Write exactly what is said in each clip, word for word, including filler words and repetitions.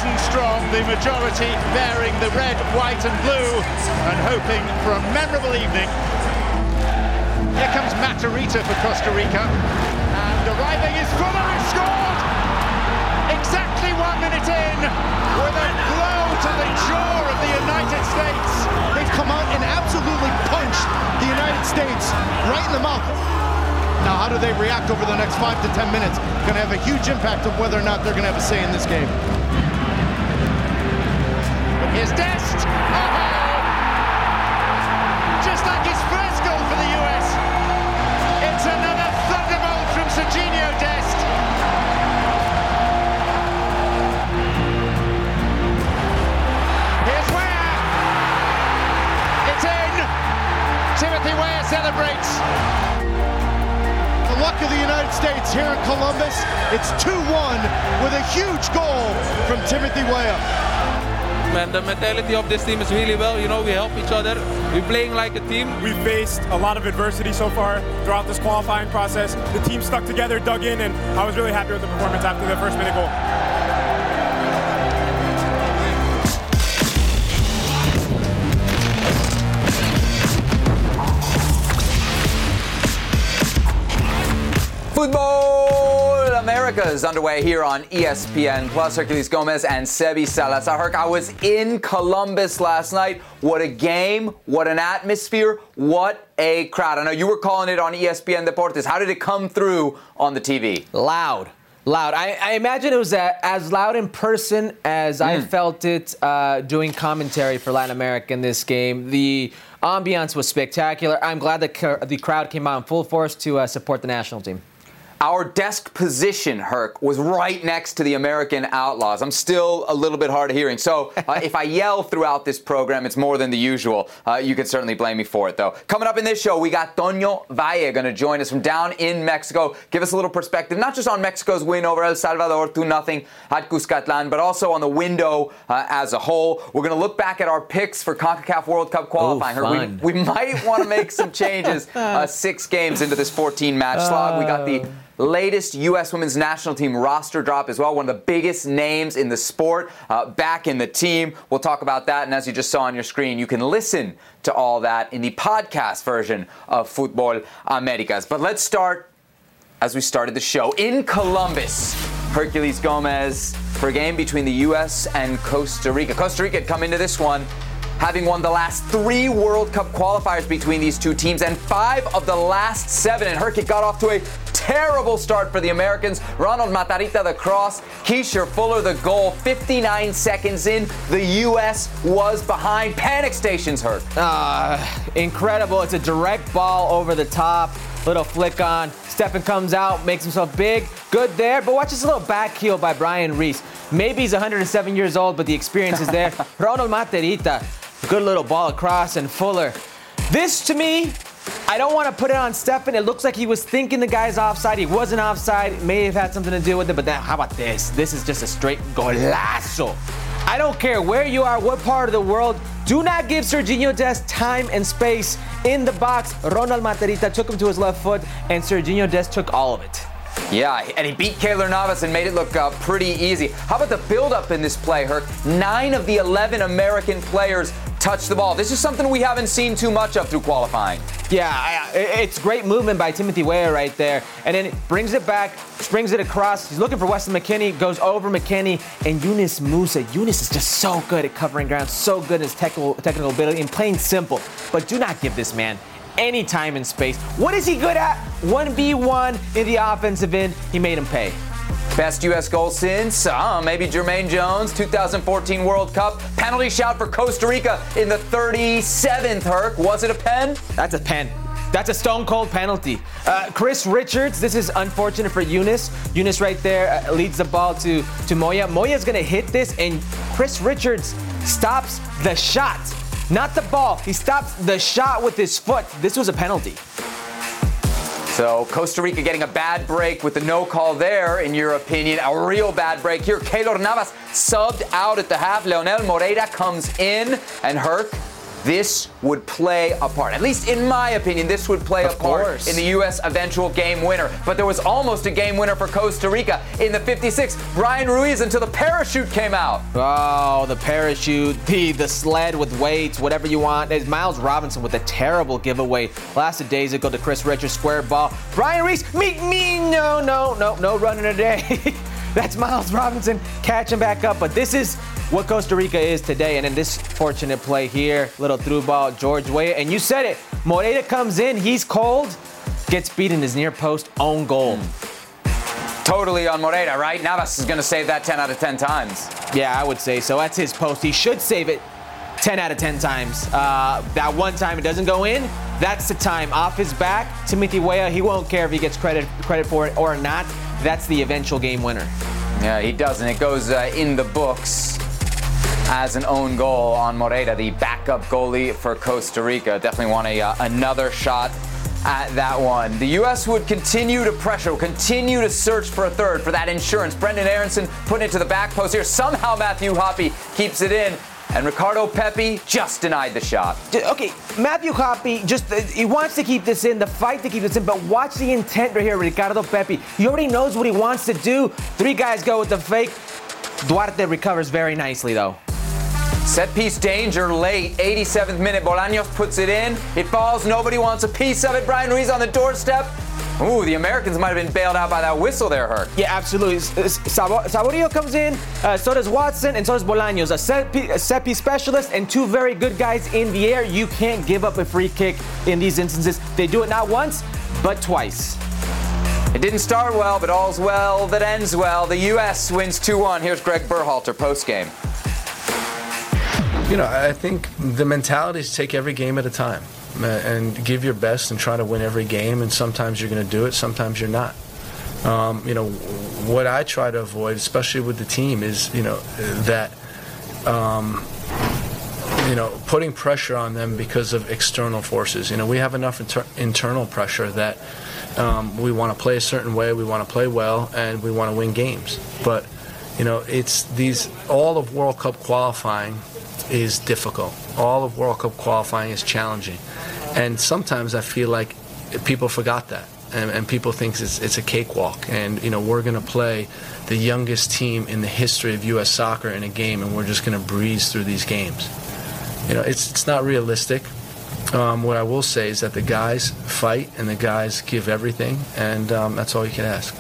Britain strong, the majority bearing the red, white and blue and hoping for a memorable evening. Here comes Matarrita for Costa Rica, and arriving is Fuller, who scored exactly one minute in with a blow to the jaw of the United States. They've come out and absolutely punched the United States right in the mouth. Now, how do they react over the next five to ten minutes? Going to have a huge impact on whether or not they're going to have a say in this game. But here's Dest. Oh! Just like his first goal for the U S. It's another thunderbolt from Sergiño Dest. Here's Weah. It's in. Timothy Weah celebrates. The luck of the United States here in Columbus. It's two one with a huge goal from Timothy Weah. Man, the mentality of this team is really well. You know, we help each other. We're playing like a team. We've faced a lot of adversity so far throughout this qualifying process. The team stuck together, dug in, and I was really happy with the performance after the first minute goal. Football America is underway here on E S P N Plus. Herculez Gomez and Sebi Salazar. Herc, I was in Columbus last night. What a game. What an atmosphere. What a crowd. I know you were calling it on E S P N Deportes. How did it come through on the T V? Loud. Loud. I, I imagine it was uh, as loud in person as mm. I felt it uh, doing commentary for Latin America in this game. The ambiance was spectacular. I'm glad the, the crowd came out in full force to uh, support the national team. Our desk position, Herc, was right next to the American Outlaws. I'm still a little bit hard of hearing. So uh, if I yell throughout this program, it's more than the usual. Uh, you can certainly blame me for it, though. Coming up in this show, we got Toño Valle going to join us from down in Mexico. Give us a little perspective, not just on Mexico's win over El Salvador, two nothing at Cuscatlán, but also on the window uh, as a whole. We're going to look back at our picks for CONCACAF World Cup qualifying. Ooh, fun. We, we might want to make some changes uh, six games into this fourteen-match slog. We got the latest U S women's national team roster drop as well. One of the biggest names in the sport uh, back in the team. We'll talk about that. And as you just saw on your screen, you can listen to all that in the podcast version of Football Americas. But let's start as we started the show in Columbus. Herculez Gomez for a game between the U S and Costa Rica. Costa Rica had come into this one having won the last three World Cup qualifiers between these two teams and five of the last seven. And Herc, it got off to a terrible start for the Americans. Ronald Matarrita the cross, Keisha Fuller the goal. fifty-nine seconds in, the U S was behind. Panic stations, Herc. Uh, incredible. It's a direct ball over the top. Little flick on. Steffen comes out, makes himself big. Good there. But watch this little back heel by Brian Reese. Maybe he's one hundred seven years old, but the experience is there. Ronald Matarrita. Good little ball across, and Fuller. This, to me, I don't want to put it on Steffen. It looks like he was thinking the guy's offside. He wasn't offside. It may have had something to do with it, but then how about this? This is just a straight golazo. I don't care where you are, what part of the world. Do not give Sergiño Dest time and space in the box. Ronald Matarrita took him to his left foot, and Sergiño Dest took all of it. Yeah, and he beat Keylor Navas and made it look uh, pretty easy. How about the build-up in this play, Herc? Nine of the eleven American players touched the ball. This is something we haven't seen too much of through qualifying. Yeah, I, it's great movement by Timothy Weah right there. And then brings it back, springs it across. He's looking for Weston McKennie, goes over McKennie, and Yunus Musa. Yunus is just so good at covering ground, so good in his technical, technical ability and playing simple. But do not give this man any time and space. What is he good at? one v one in the offensive end. He made him pay. Best U S goal since, uh, maybe Jermaine Jones, two thousand fourteen World Cup. Penalty shot for Costa Rica in the thirty-seventh, Herc. Was it a pen? That's a pen. That's a stone-cold penalty. Uh, Chris Richards, this is unfortunate for Yunus. Yunus right there uh, leads the ball to, to Moya. Moya's going to hit this, and Chris Richards stops the shot. Not the ball. He stops the shot with his foot. This was a penalty. So Costa Rica getting a bad break with the no call there, in your opinion. A real bad break here. Keylor Navas subbed out at the half. Leonel Moreira comes in, and Herc, this would play a part. At least in my opinion, this would play Of a part course. in the U S eventual game winner. But there was almost a game winner for Costa Rica in the fifty-sixth. Brian Ruiz until the parachute came out. Oh, the parachute, the the sled with weights, whatever you want. There's Miles Robinson with a terrible giveaway last days ago to Chris Richards, square ball. Brian Ruiz, meet me, no, no, no, no running today. That's Miles Robinson catching back up. But this is what Costa Rica is today. And in this fortunate play here, little through ball, George Weah. And you said it, Moreira comes in, he's cold, gets beat in his near post, own goal. Mm. Totally on Moreira, right? Navas is going to save that ten out of ten times. Yeah, I would say so. That's his post. He should save it ten out of ten times. Uh, that one time it doesn't go in, that's the time. Off his back, Timothy Weah, he won't care if he gets credit credit for it or not. That's the eventual game winner. Yeah, he doesn't. It goes uh, in the books as an own goal on Moreira, the backup goalie for Costa Rica. Definitely want a, uh, another shot at that one. The U S would continue to pressure, will continue to search for a third, for that insurance. Brendan Aronson putting it to the back post here. Somehow Matthew Hoppe keeps it in. And Ricardo Pepi just denied the shot. Okay, Matthew Hoppe, just uh, he wants to keep this in, the fight to keep this in, but watch the intent right here, Ricardo Pepi. He already knows what he wants to do. Three guys go with the fake. Duarte recovers very nicely, though. Set piece danger late, eighty-seventh minute. Bolaños puts it in. It falls. Nobody wants a piece of it. Brian Ruiz on the doorstep. Ooh, the Americans might have been bailed out by that whistle there, Herc. Yeah, absolutely. Saborio comes in, uh, so does Watson, and so does Bolaños. A set, piece, a set piece specialist and two very good guys in the air. You can't give up a free kick in these instances. They do it not once, but twice. It didn't start well, but all's well that ends well. The U S wins two one. Here's Greg Berhalter postgame. You know, I think the mentality is take every game at a time and give your best and try to win every game. And sometimes you're going to do it, sometimes you're not. Um, you know, what I try to avoid, especially with the team, is, you know, that, um, you know, putting pressure on them because of external forces. You know, we have enough inter- internal pressure that um, we want to play a certain way, we want to play well, and we want to win games. But, you know, it's these, all of World Cup qualifying is difficult. All of World Cup qualifying is challenging. And sometimes I feel like people forgot that. And, and people think it's, it's a cakewalk. And, you know, we're going to play the youngest team in the history of U S soccer in a game, and we're just going to breeze through these games. You know, it's, it's not realistic. Um, what I will say is that the guys fight and the guys give everything, and um, that's all you can ask.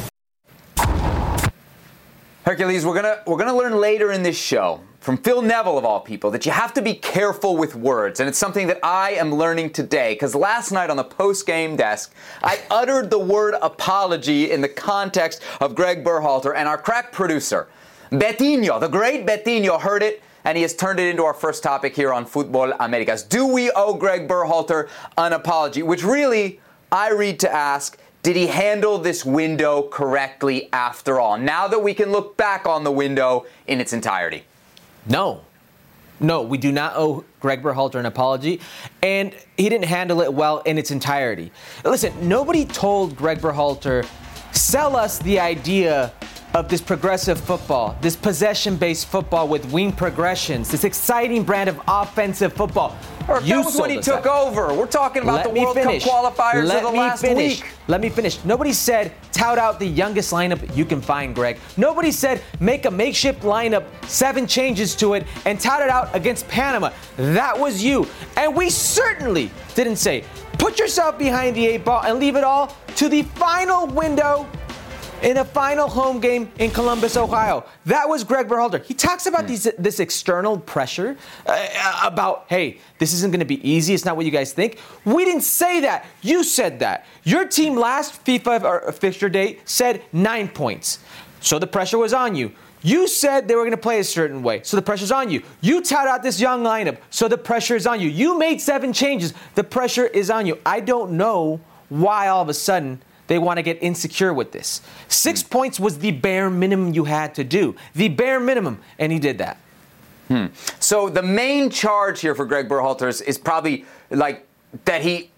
Hercules, we're gonna we're gonna learn later in this show from Phil Neville, of all people, that you have to be careful with words, and it's something that I am learning today. Because last night on the post-game desk, I uttered the word apology in the context of Greg Berhalter, and our crack producer, Betinho, the great Betinho, heard it, and he has turned it into our first topic here on Futbol Americas. Do we owe Greg Berhalter an apology? Which really, I read to ask, did he handle this window correctly after all? Now that we can look back on the window in its entirety. No. No, we do not owe Greg Berhalter an apology, and he didn't handle it well in its entirety. Listen, nobody told Greg Berhalter, sell us the idea of this progressive football, this possession-based football with wing progressions, this exciting brand of offensive football. You that was when he took that. over. We're talking about Let the World finish. Cup qualifiers Let of the me last finish. week. Let me finish. Nobody said, tout out the youngest lineup you can find, Greg. Nobody said, make a makeshift lineup, seven changes to it, and tout it out against Panama. That was you. And we certainly didn't say, put yourself behind the eight ball and leave it all to the final window in a final home game in Columbus, Ohio. That was Greg Berhalter. He talks about these, this external pressure uh, about, hey, this isn't going to be easy. It's not what you guys think. We didn't say that. You said that. Your team last FIFA or fixture date said nine points. So the pressure was on you. You said they were going to play a certain way, so the pressure's on you. You tout out this young lineup, so the pressure is on you. You made seven changes. The pressure is on you. I don't know why all of a sudden they want to get insecure with this. Six hmm. points was the bare minimum you had to do. The bare minimum, and he did that. Hmm. So the main charge here for Greg Berhalter is, is probably like that he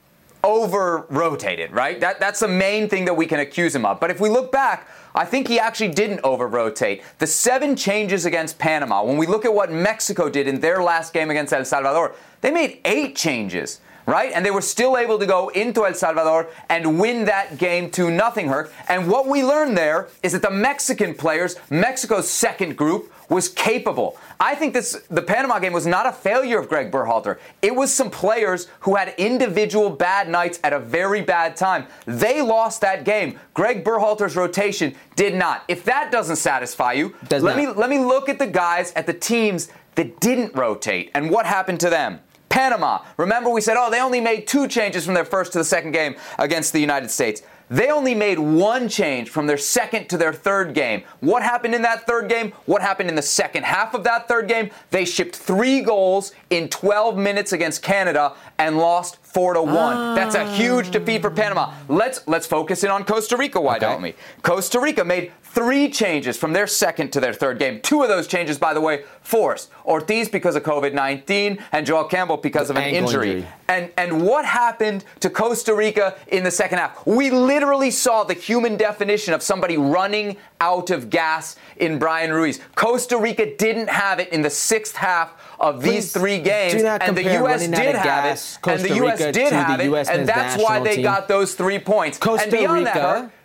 over-rotated, right? That, that's the main thing that we can accuse him of. But if we look back, I think he actually didn't over-rotate. The seven changes against Panama, when we look at what Mexico did in their last game against El Salvador, they made eight changes, right? And they were still able to go into El Salvador and win that game two nothing, Herc. And what we learned there is that the Mexican players, Mexico's second group, was capable. I think this the Panama game was not a failure of Greg Berhalter. It was some players who had individual bad nights at a very bad time. They lost that game. Greg Berhalter's rotation did not. If that doesn't satisfy you, Does let not. me let me look at the guys at the teams that didn't rotate and what happened to them. Panama. Remember we said, oh, they only made two changes from their first to the second game against the United States. They only made one change from their second to their third game. What happened in that third game? What happened in the second half of that third game? They shipped three goals in twelve minutes against Canada and lost four to one. Ah. That's a huge defeat for Panama. Let's let's focus in on Costa Rica, why okay. don't we? Costa Rica made three changes from their second to their third game. Two of those changes, by the way, forced. Ortiz because of covid nineteen and Joel Campbell because of an injury. injury. And and what happened to Costa Rica in the second half? We literally saw the human definition of somebody running out of gas in Brian Ruiz. Costa Rica didn't have it in the sixth half of these Please three games, do not and the compare U S running did out of have gas, it, Costa and the U S Rica did to have the it, U S and men's that's why national they team. got those three points. Costa and beyond Rica. that, Herc,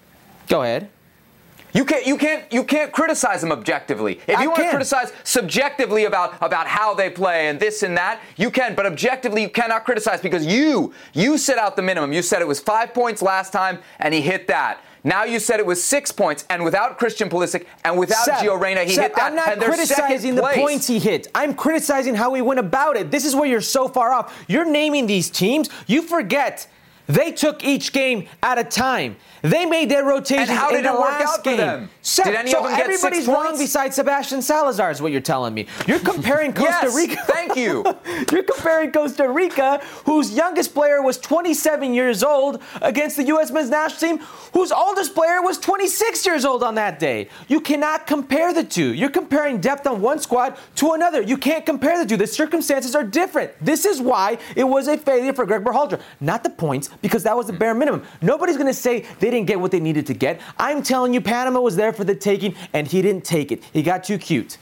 Go ahead. You can't, you can't, you can't criticize them objectively. If I you want to can. criticize subjectively about, about how they play and this and that, you can. But objectively, you cannot criticize because you, you set out the minimum. You said it was five points last time, and he hit that. Now you said it was six points, and without Christian Pulisic and without Seb, Gio Reyna, he Seb, hit that. I'm not and they're criticizing the second place. points he hit. I'm criticizing how he went about it. This is where you're so far off. You're naming these teams. You forget they took each game at a time. They made their rotations And how did in the it work last out game. for them? Seb, Did any so of them get six everybody's wrong points? besides Sebastian Salazar is what you're telling me. You're comparing Costa Yes, Rica. thank you. You're comparing Costa Rica, whose youngest player was twenty-seven years old, against the U S men's national team, whose oldest player was twenty-six years old on that day. You cannot compare the two. You're comparing depth on one squad to another. You can't compare the two. The circumstances are different. This is why it was a failure for Greg Berhalter. Not the points, because that was the bare minimum. Nobody's going to say they didn't get what they needed to get. I'm telling you, Panama was there for the taking, and he didn't take it. He got too cute.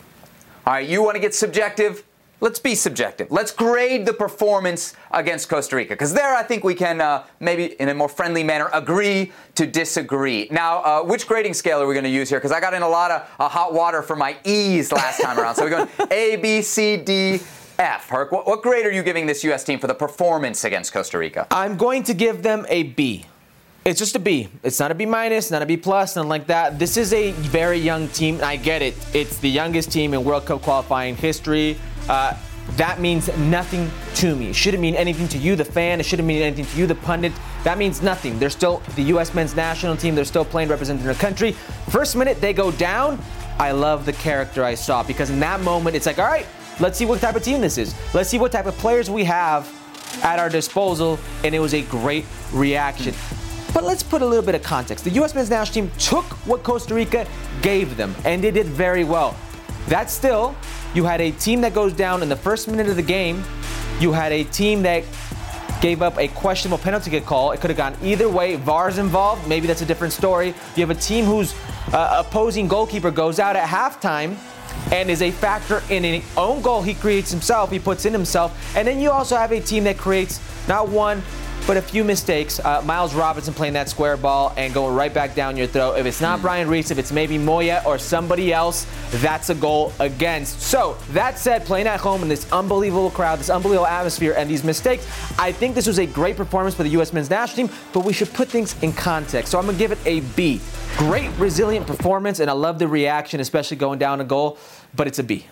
All right, you want to get subjective? Let's be subjective. Let's grade the performance against Costa Rica, because there I think we can uh, maybe in a more friendly manner agree to disagree. Now, uh, which grading scale are we going to use here? Because I got in a lot of uh, hot water for my E's last time around. So we're going A, B, C, D, F. Herc, what, what grade are you giving this U S team for the performance against Costa Rica? I'm going to give them a B. It's just a B. It's not a B minus, not a B plus, nothing like that. This is a very young team. I get it. It's the youngest team in World Cup qualifying history. Uh, that means nothing to me. It shouldn't mean anything to you, the fan. It shouldn't mean anything to you, the pundit. That means nothing. They're still the U S men's national team. They're still playing, representing their country. First minute they go down. I love the character I saw, because in that moment it's like, all right, let's see what type of team this is. Let's see what type of players we have at our disposal, and it was a great reaction. But let's put a little bit of context. The U S men's national team took what Costa Rica gave them, and they did very well. That still, you had a team that goes down in the first minute of the game. You had a team that gave up a questionable penalty kick call. It could have gone either way. V A R's involved. Maybe that's a different story. You have a team whose uh, opposing goalkeeper goes out at halftime and is a factor in an own goal he creates himself, he puts in himself. And then you also have a team that creates not one, but a few mistakes. Uh, Miles Robinson playing that square ball and going right back down your throat. If it's not Brian Reese, if it's maybe Moya or somebody else, that's a goal against. So, that said, playing at home in this unbelievable crowd, this unbelievable atmosphere, and these mistakes, I think this was a great performance for the U S men's national team, but we should put things in context. So I'm going to give it a B. Great, resilient performance, and I love the reaction, especially going down a goal, but it's a B.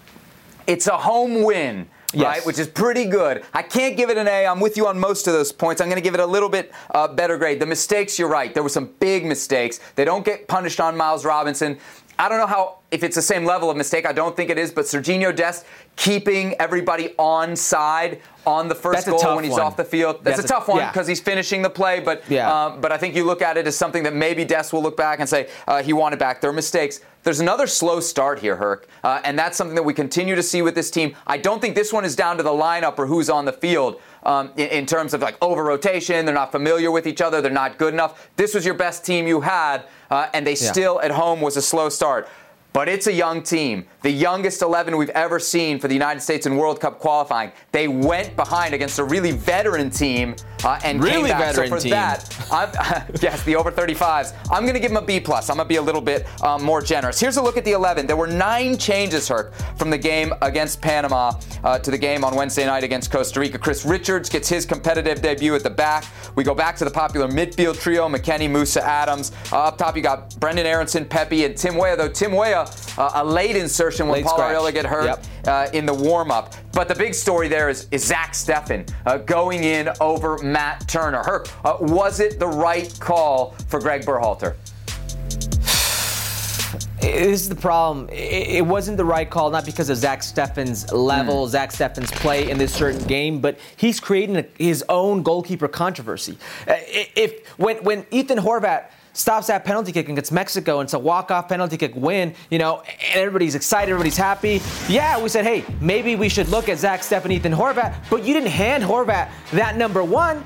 It's a home win. Yes. Right, which is pretty good. I can't give it an A. I'm with you on most of those points. I'm going to give it a little bit uh, better grade. The mistakes, you're right. There were some big mistakes. They don't get punished on Miles Robinson. I don't know how, if it's the same level of mistake. I don't think it is. But Sergiño Dest keeping everybody on side on the first That's goal when he's one. off the field. That's, That's a, a tough one because yeah. he's finishing the play. But yeah. um, but I think you look at it as something that maybe Dest will look back and say uh, he wanted back. There are mistakes. there's another slow start here, Herc, uh, and that's something that we continue to see with this team. I don't think this one is down to the lineup or who's on the field um, in, in terms of like over-rotation. They're not familiar with each other. They're not good enough. This was your best team you had, uh, and they yeah. still at home was a slow start. But it's a young team, the youngest eleven we've ever seen for the United States in World Cup qualifying. They went behind against a really veteran team uh, and really came back. Veteran so for team. that, I'm, yes, the over thirty-fives. I'm going to give them a B plus. I'm going to be a little bit um, more generous. Here's a look at the eleven. There were nine changes, Herc, from the game against Panama uh, to the game on Wednesday night against Costa Rica. Chris Richards gets his competitive debut at the back. We go back to the popular midfield trio: McKennie, Musa, Adams. Uh, up top, you got Brendan Aronson, Pepe, and Tim Weah. Though Tim Weah, Uh, a late insertion when late Paul scratch. Arriola get hurt Yep. uh, in the warm-up. But the big story there is, is Zach Steffen uh, going in over Matt Turner. Herc, uh, was it the right call for Greg Berhalter? This is the problem. It wasn't the right call, not because of Zach Steffen's level, mm. Zach Steffen's play in this certain game, but he's creating a, his own goalkeeper controversy. If when when Ethan Horvath stops that penalty kick against Mexico, and it's a walk-off penalty kick win, you know, and everybody's excited, everybody's happy. Yeah, we said, hey, maybe we should look at Zach Steffen, Ethan Horvath, but you didn't hand Horvath that number one.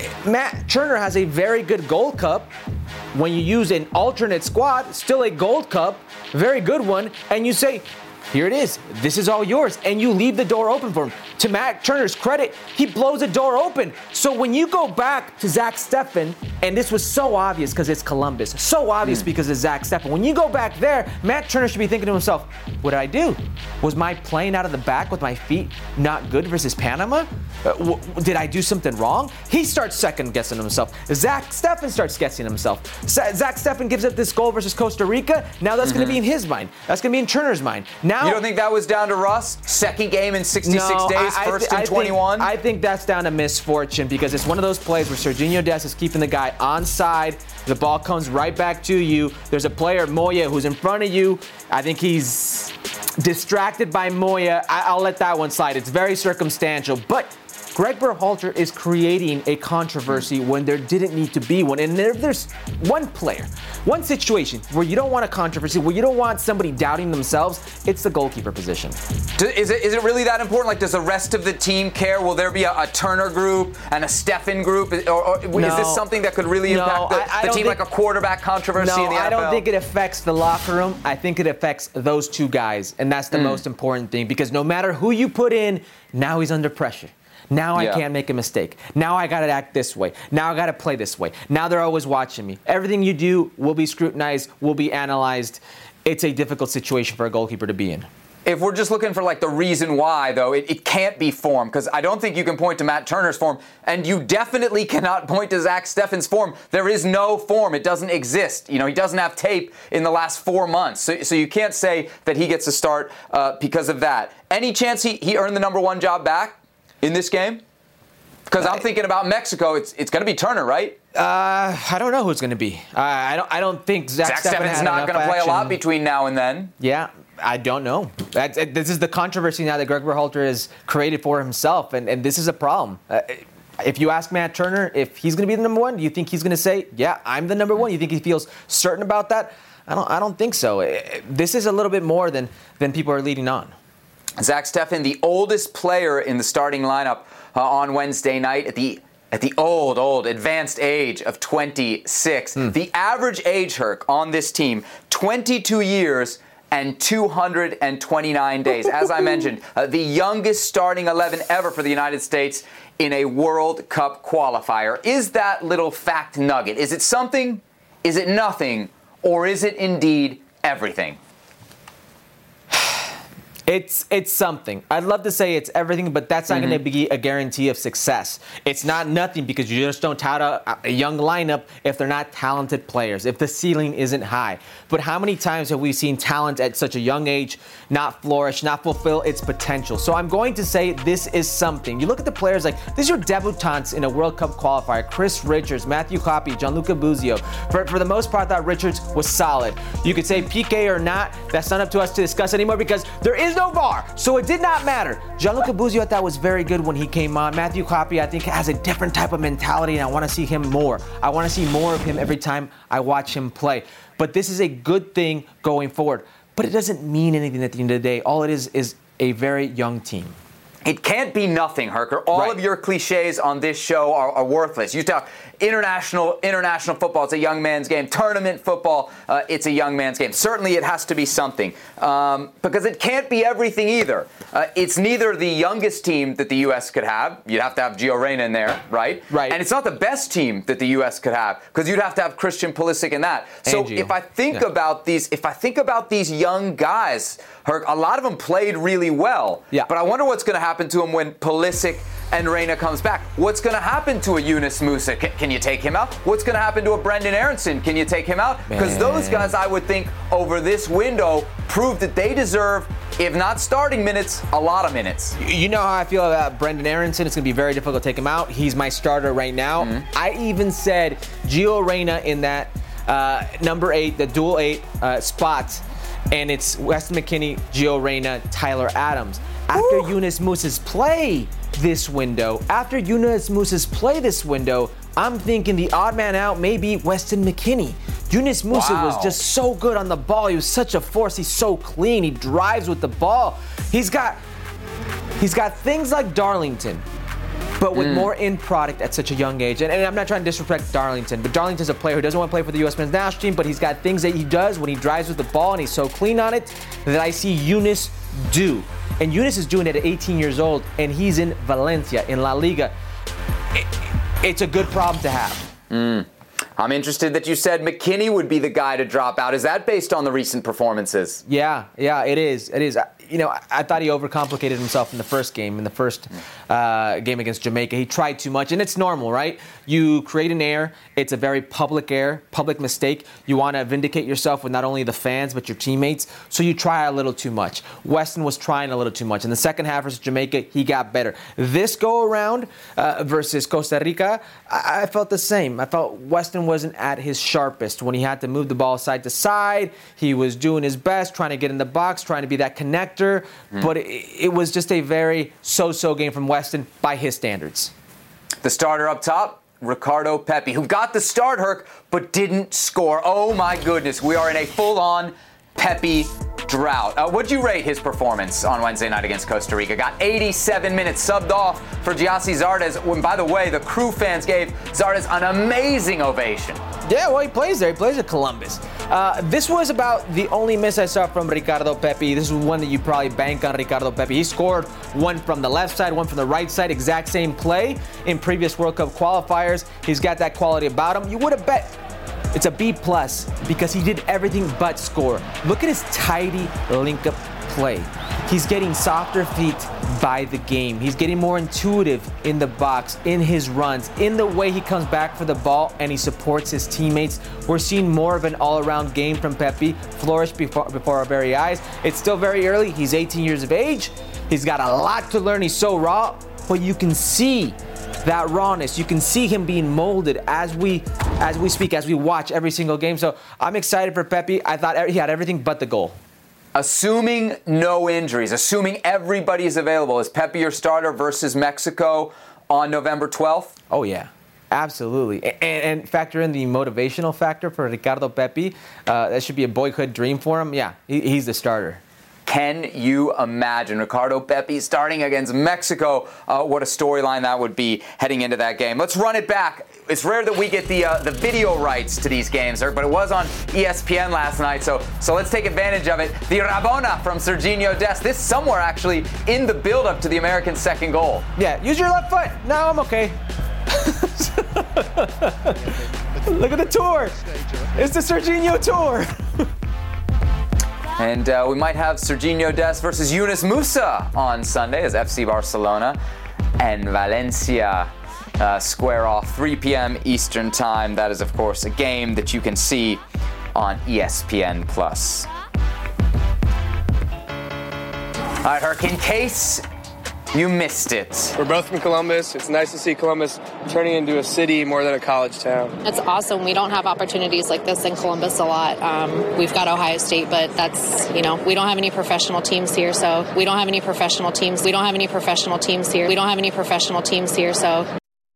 Matt Turner has a very good Gold Cup. When you use an alternate squad, still a Gold Cup, very good one, and you say, here it is. This is all yours. And you leave the door open for him. To Matt Turner's credit, he blows the door open. So when you go back to Zach Steffen, and this was so obvious because it's Columbus, so obvious mm. because it's Zach Steffen. When you go back there, Matt Turner should be thinking to himself, what did I do? Was my playing out of the back with my feet not good versus Panama? Uh, w- did I do something wrong? He starts second guessing himself. Zach Steffen starts guessing himself. Sa- Zach Steffen gives up this goal versus Costa Rica. Now that's mm-hmm. going to be in his mind. That's going to be in Turner's mind. Now, you don't think that was down to Russ? Second game in sixty-six no, days, I, first I th- in twenty-one? I think, I think that's down to misfortune because it's one of those plays where Sergiño Dest is keeping the guy onside. The ball comes right back to you. There's a player, Moya, who's in front of you. I think he's distracted by Moya. I- I'll let that one slide. It's very circumstantial. But Greg Berhalter is creating a controversy when there didn't need to be one. And if there's one player, one situation where you don't want a controversy, where you don't want somebody doubting themselves, it's the goalkeeper position. Is it is it really that important? Like, does the rest of the team care? Will there be a, a Turner group and a Steffen group? Or, or no, is this something that could really no, impact the, I, I the team think, like a quarterback controversy no, in the N F L? I don't think it affects the locker room. I think it affects those two guys. And that's the mm. most important thing because no matter who you put in, now he's under pressure. Now yeah. I can't make a mistake. Now I got to act this way. Now I got to play this way. Now they're always watching me. Everything you do will be scrutinized, will be analyzed. It's a difficult situation for a goalkeeper to be in. If we're just looking for like the reason why, though, it, it can't be form because I don't think you can point to Matt Turner's form, and you definitely cannot point to Zach Steffen's form. There is no form. It doesn't exist. You know, he doesn't have tape in the last four months, so, so you can't say that he gets a start uh, because of that. Any chance he, he earned the number one job back in this game? Because I'm thinking about Mexico. It's it's going to be Turner, right? Uh, I don't know who it's going to be. Uh, I don't. I don't think Zach, Zach Steffen's not going to play a lot between now and then. Yeah, I don't know. That's, this is the controversy now that Greg Berhalter has created for himself, and, and this is a problem. Uh, if you ask Matt Turner if he's going to be the number one, do you think he's going to say, "Yeah, I'm the number one"? You think he feels certain about that? I don't. I don't think so. This is a little bit more than than people are leading on. Zach Steffen, the oldest player in the starting lineup uh, on Wednesday night at the at the old, old, advanced age of twenty-six. Mm. The average age, Herc, on this team, twenty-two years and two hundred twenty-nine days. As I mentioned, uh, the youngest starting eleven ever for the United States in a World Cup qualifier. Is that little fact nugget? Is it something? Is it nothing? Or is it indeed everything? It's it's something. I'd love to say it's everything, but that's not mm-hmm. going to be a guarantee of success. It's not nothing because you just don't tout a, a young lineup if they're not talented players, if the ceiling isn't high. But how many times have we seen talent at such a young age not flourish, not fulfill its potential? So I'm going to say this is something. You look at the players like, these are debutants in a World Cup qualifier. Chris Richards, Matthew Hoppe, Gianluca Buzio. For, for the most part, I thought Richards was solid. You could say P K or not. That's not up to us to discuss anymore because there is no V A R, so it did not matter. Gianluca Busio, I thought, was very good when he came on. Matthew Coppy, I think, has a different type of mentality, and I want to see him more. I want to see more of him every time I watch him play. But this is a good thing going forward. But it doesn't mean anything at the end of the day. All it is is a very young team. It can't be nothing, Herker. All Right. of your cliches on this show are, are worthless. You talk international international football, it's a young man's game. Tournament football, uh, it's a young man's game. Certainly it has to be something. Um, because it can't be everything either. Uh, it's neither the youngest team that the U S could have. You'd have to have Gio Reyna in there, right? Right. And it's not the best team that the U S could have, because you'd have to have Christian Pulisic in that. So And Gio. if I think Yeah. about these, if I think about these young guys, Herc, a lot of them played really well. Yeah. But I wonder what's going to happen to him when Pulisic and Reyna comes back. What's going to happen to a Yunus Musa? Can, can you take him out? What's going to happen to a Brendan Aronson? Can you take him out? Because those guys, I would think, over this window, prove that they deserve, if not starting minutes, a lot of minutes. You know how I feel about Brendan Aronson. It's going to be very difficult to take him out. He's my starter right now. Mm-hmm. I even said Gio Reyna in that uh, number eight, the dual eight uh, spot, and it's Weston McKennie, Gio Reyna, Tyler Adams. After Ooh. Yunus Musa's play this window, after Yunus Musa's play this window, I'm thinking the odd man out may be Weston McKennie. Yunus Musa Wow. was just so good on the ball. He was such a force. He's so clean. He drives with the ball. He's got he's got things like Darlington, but with mm. more end product at such a young age. And, and I'm not trying to disrespect Darlington, but Darlington's a player who doesn't want to play for the U S men's national team, but he's got things that he does when he drives with the ball, and he's so clean on it that I see Yunus do. And Yunus is doing it at eighteen years old, and he's in Valencia, in La Liga. It, it's a good problem to have. Mm. I'm interested that you said McKennie would be the guy to drop out. Is that based on the recent performances? Yeah, yeah, it is. It is. You know, I, I thought he overcomplicated himself in the first game, in the first uh, game against Jamaica. He tried too much, and it's normal, right? You create an error. It's a very public error, public mistake. You want to vindicate yourself with not only the fans, but your teammates. So you try a little too much. Weston was trying a little too much. In the second half versus Jamaica, he got better. This go-around uh, versus Costa Rica, I, I felt the same. I felt Weston wasn't at his sharpest when he had to move the ball side to side. He was doing his best, trying to get in the box, trying to be that connector. Mm. But it, it was just a very so-so game from Weston by his standards. The starter up top, Ricardo Pepi, who got the start, Herc, but didn't score. Oh my goodness, we are in a full-on Pepi drought. Uh, what'd you rate his performance on Wednesday night against Costa Rica? Got eighty-seven minutes subbed off for Giassi Zardes, when, by the way, the crew fans gave Zardes an amazing ovation. Yeah, well, he plays there. He plays at Columbus. Uh, this was about the only miss I saw from Ricardo Pepi. This is one that you probably bank on Ricardo Pepi. He scored one from the left side, one from the right side, exact same play in previous World Cup qualifiers. He's got that quality about him. You would have bet it's a B plus because he did everything but score. Look at his tidy link-up play. He's getting softer feet by the game. He's getting more intuitive in the box, in his runs, in the way he comes back for the ball, and he supports his teammates. We're seeing more of an all-around game from Pepi flourish before, before our very eyes. It's still very early. He's eighteen years of age. He's got a lot to learn. He's so raw, but you can see that rawness. You can see him being molded as we as we speak, as we watch every single game. So I'm excited for Pepi. I thought he had everything but the goal. Assuming no injuries, assuming everybody is available, is Pepi your starter versus Mexico on November twelfth? Oh, yeah. Absolutely. And, and factor in the motivational factor for Ricardo Pepi. Uh, that should be a boyhood dream for him. Yeah, he, he's the starter. Can you imagine Ricardo Pepi starting against Mexico? Uh, what a storyline that would be heading into that game. Let's run it back. It's rare that we get the uh, the video rights to these games, but it was on E S P N last night, so so let's take advantage of it. The Rabona from Serginho Dest. This somewhere actually in the build-up to the American second goal. Yeah, use your left foot. No, I'm okay. Look at the tour. It's the Serginho tour. And uh, we might have Serginho Dest versus Yunus Musa on Sunday as F C Barcelona and Valencia uh, square off three p.m. Eastern Time. That is, of course, a game that you can see on E S P N Plus. All right, Herc, in case You missed it. We're both from Columbus. It's nice to see Columbus turning into a city more than a college town. It's awesome. We don't have opportunities like this in Columbus a lot. Um, we've got Ohio State, but that's, you know, we don't have any professional teams here, so we don't have any professional teams. We don't have any professional teams here. We don't have any professional teams here, so.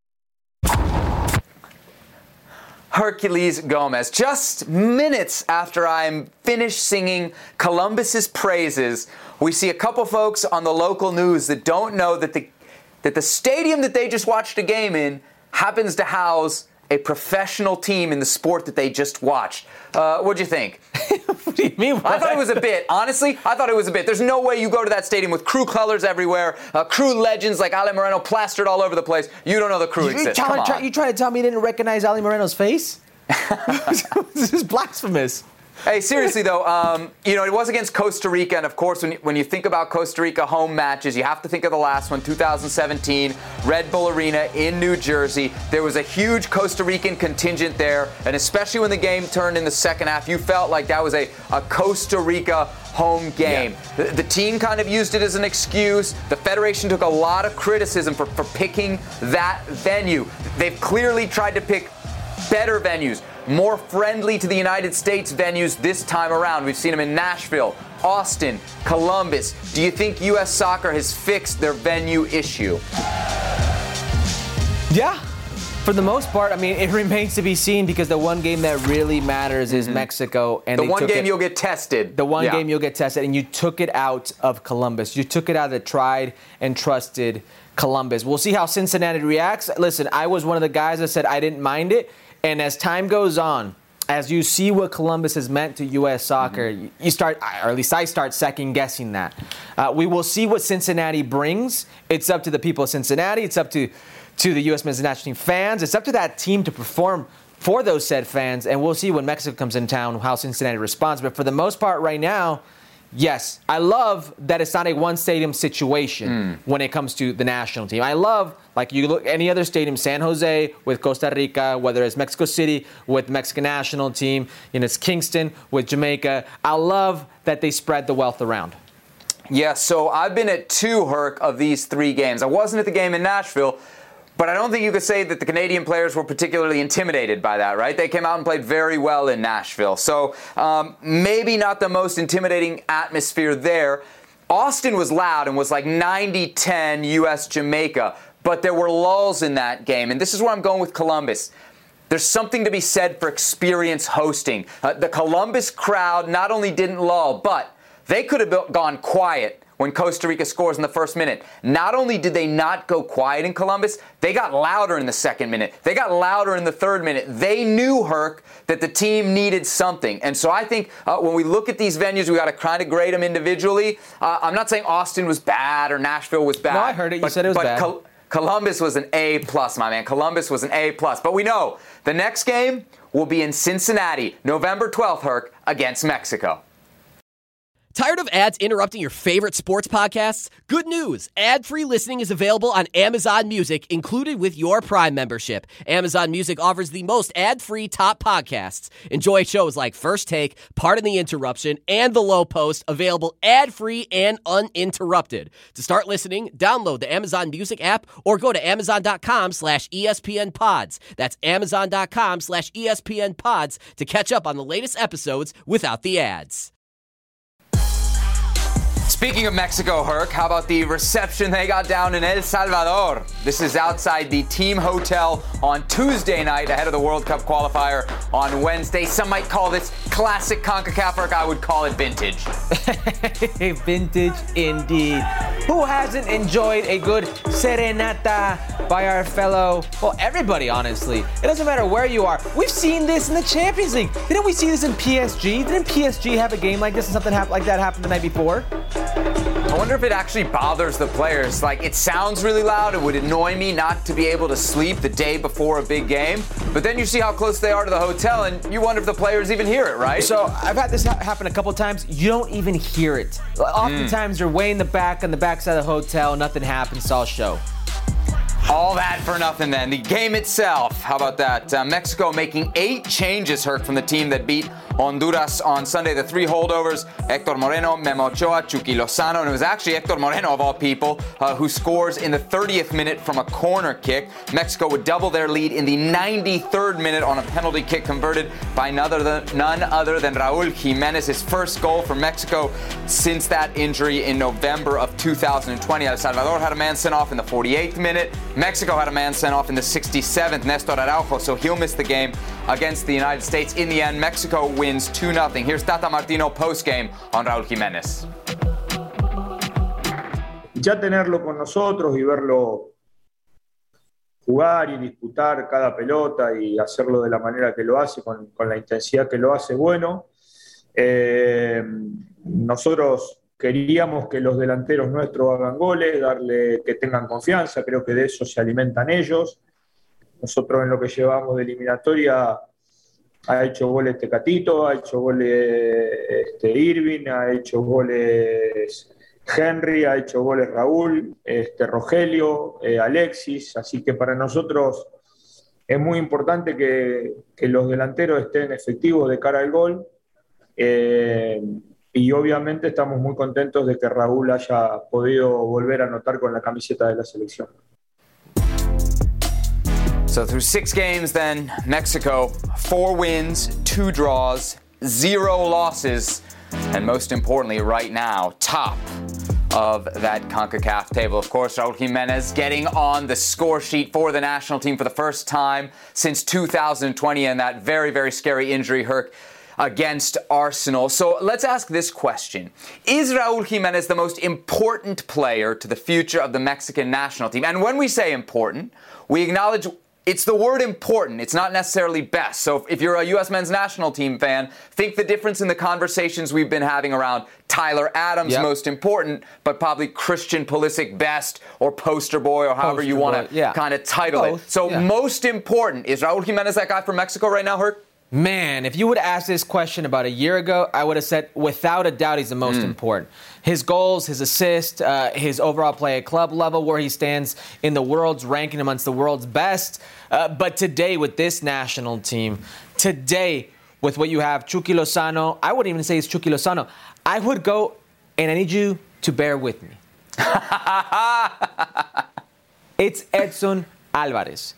Herculez Gomez. Just minutes after I'm finished singing Columbus's praises, we see a couple folks on the local news that don't know that the that the stadium that they just watched a game in happens to house a professional team in the sport that they just watched. Uh, what'd you think? What do you mean? I thought it was a bit. Honestly, I thought it was a bit. There's no way you go to that stadium with crew colors everywhere, uh, crew legends like Ale Moreno plastered all over the place. You don't know the crew you exists. Trying, Come on. try, you trying to tell me you didn't recognize Ale Moreno's face? This is blasphemous. Hey, seriously though, um, you know, it was against Costa Rica, and of course, when you, when you think about Costa Rica home matches, you have to think of the last one, two thousand seventeen, Red Bull Arena in New Jersey. There was a huge Costa Rican contingent there, and especially when the game turned in the second half, you felt like that was a, a Costa Rica home game. Yeah. The, the team kind of used it as an excuse. The Federation took a lot of criticism for, for picking that venue. They've clearly tried to pick better venues, more friendly to the United States venues this time around. We've seen them in Nashville, Austin, Columbus. Do you think U S Soccer has fixed their venue issue? Yeah, for the most part. I mean, it remains to be seen because the one game that really matters is mm-hmm. Mexico. And the one game it, you'll get tested. The one yeah. game you'll get tested, and you took it out of Columbus. You took it out of the tried and trusted Columbus. We'll see how Cincinnati reacts. Listen, I was one of the guys that said I didn't mind it. And as time goes on, as you see what Columbus has meant to U S soccer, mm-hmm. you start, or at least I start second guessing that. Uh, we will see what Cincinnati brings. It's up to the people of Cincinnati. It's up to, to the U S men's national team fans. It's up to that team to perform for those said fans. And we'll see when Mexico comes in town how Cincinnati responds. But for the most part right now, yes, I love that it's not a one-stadium situation mm. when it comes to the national team. I love, like you look any other stadium, San Jose with Costa Rica, whether it's Mexico City with Mexican national team, you know, it's Kingston with Jamaica. I love that they spread the wealth around. Yeah, so I've been at two, Herc, of these three games. I wasn't at the game in Nashville, but I don't think you could say that the Canadian players were particularly intimidated by that, right? They came out and played very well in Nashville. So um, maybe not the most intimidating atmosphere there. Austin was loud and was like ninety ten U S Jamaica, but there were lulls in that game. And this is where I'm going with Columbus. There's something to be said for experience hosting. Uh, the Columbus crowd not only didn't lull, but they could have gone quiet when Costa Rica scores in the first minute. Not only did they not go quiet in Columbus, they got louder in the second minute. They got louder in the third minute. They knew, Herc, that the team needed something. And so I think uh, when we look at these venues, we got to kind of grade them individually. Uh, I'm not saying Austin was bad or Nashville was bad. No, I heard it. You but, said it was but bad. Col- Columbus was an A plus, my man. Columbus was an A plus. But we know the next game will be in Cincinnati, November twelfth, Herc, against Mexico. Tired of ads interrupting your favorite sports podcasts? Good news! Ad-free listening is available on Amazon Music, included with your Prime membership. Amazon Music offers the most ad-free top podcasts. Enjoy shows like First Take, Pardon the Interruption, and The Low Post, available ad-free and uninterrupted. To start listening, download the Amazon Music app or go to amazon.com slash ESPN pods. That's amazon.com slash ESPN pods to catch up on the latest episodes without the ads. Speaking of Mexico, Herc, how about the reception they got down in El Salvador? This is outside the team hotel on Tuesday night ahead of the World Cup qualifier on Wednesday. Some might call this classic CONCACAF, Herc. I would call it vintage. Vintage indeed. Who hasn't enjoyed a good serenata by our fellow, well, everybody, honestly. It doesn't matter where you are. We've seen this in the Champions League. Didn't we see this in P S G? Didn't P S G have a game like this and something like that happened the night before? I wonder if it actually bothers the players. Like, it sounds really loud. It would annoy me not to be able to sleep the day before a big game. But then you see how close they are to the hotel, and you wonder if the players even hear it, right? So I've had this ha- happen a couple times. You don't even hear it. Oftentimes, mm. you're way in the back on the back side of the hotel. Nothing happens. It's all show. All that for nothing then. The game itself, how about that? Uh, Mexico making eight changes, Herc, from the team that beat Honduras on Sunday. The three holdovers, Hector Moreno, Memo Ochoa, Chucky Lozano, and it was actually Hector Moreno, of all people, uh, who scores in the thirtieth minute from a corner kick. Mexico would double their lead in the ninety-third minute on a penalty kick converted by none other than, none other than Raúl Jiménez, his first goal for Mexico since that injury in November of two thousand twenty. El Salvador had a man sent off in the forty-eighth minute. Mexico had a man sent off in the sixty-seventh, Nestor Araujo, so he'll miss the game against the United States. In the end, Mexico wins two nothing. Here's Tata Martino post-game on Raúl Jiménez. Ya tenerlo con nosotros y verlo jugar y disputar cada pelota y hacerlo de la manera que lo hace, con, con la intensidad que lo hace, bueno. Eh, nosotros queríamos que los delanteros nuestros hagan goles, darle que tengan confianza, creo que de eso se alimentan ellos. Nosotros en lo que llevamos de eliminatoria ha hecho goles Tecatito, ha hecho goles este, Irving, ha hecho goles Henry, ha hecho goles Raúl, este, Rogelio, eh, Alexis, así que para nosotros es muy importante que, que los delanteros estén efectivos de cara al gol. Eh, Y obviamente estamos muy contentos de que Raúl haya podido volver a anotar con la camiseta de la selección. So through six games then, Mexico, four wins, two draws, zero losses, and most importantly right now, top of that CONCACAF table. Of course, Raúl Jiménez getting on the score sheet for the national team for the first time since two thousand twenty, and that very, very scary injury, Herc, against Arsenal. So let's ask this question. Is Raúl Jiménez the most important player to the future of the Mexican national team? And when we say important, we acknowledge it's the word important. It's not necessarily best. So if you're a U S men's national team fan, think the difference in the conversations we've been having around Tyler Adams, yep. most important, but probably Christian Pulisic best, or poster boy, or however poster you want to yeah. kind of title Both. it. So yeah. most important, is Raúl Jiménez that guy from Mexico right now, Herc? Man, if you would ask this question about a year ago, I would have said without a doubt he's the most mm. important. His goals, his assists, uh, his overall play at club level, where he stands in the world's ranking amongst the world's best. Uh, but today with this national team, today with what you have, Chucky Lozano, I wouldn't even say it's Chucky Lozano. I would go, and I need you to bear with me. It's Edson Álvarez.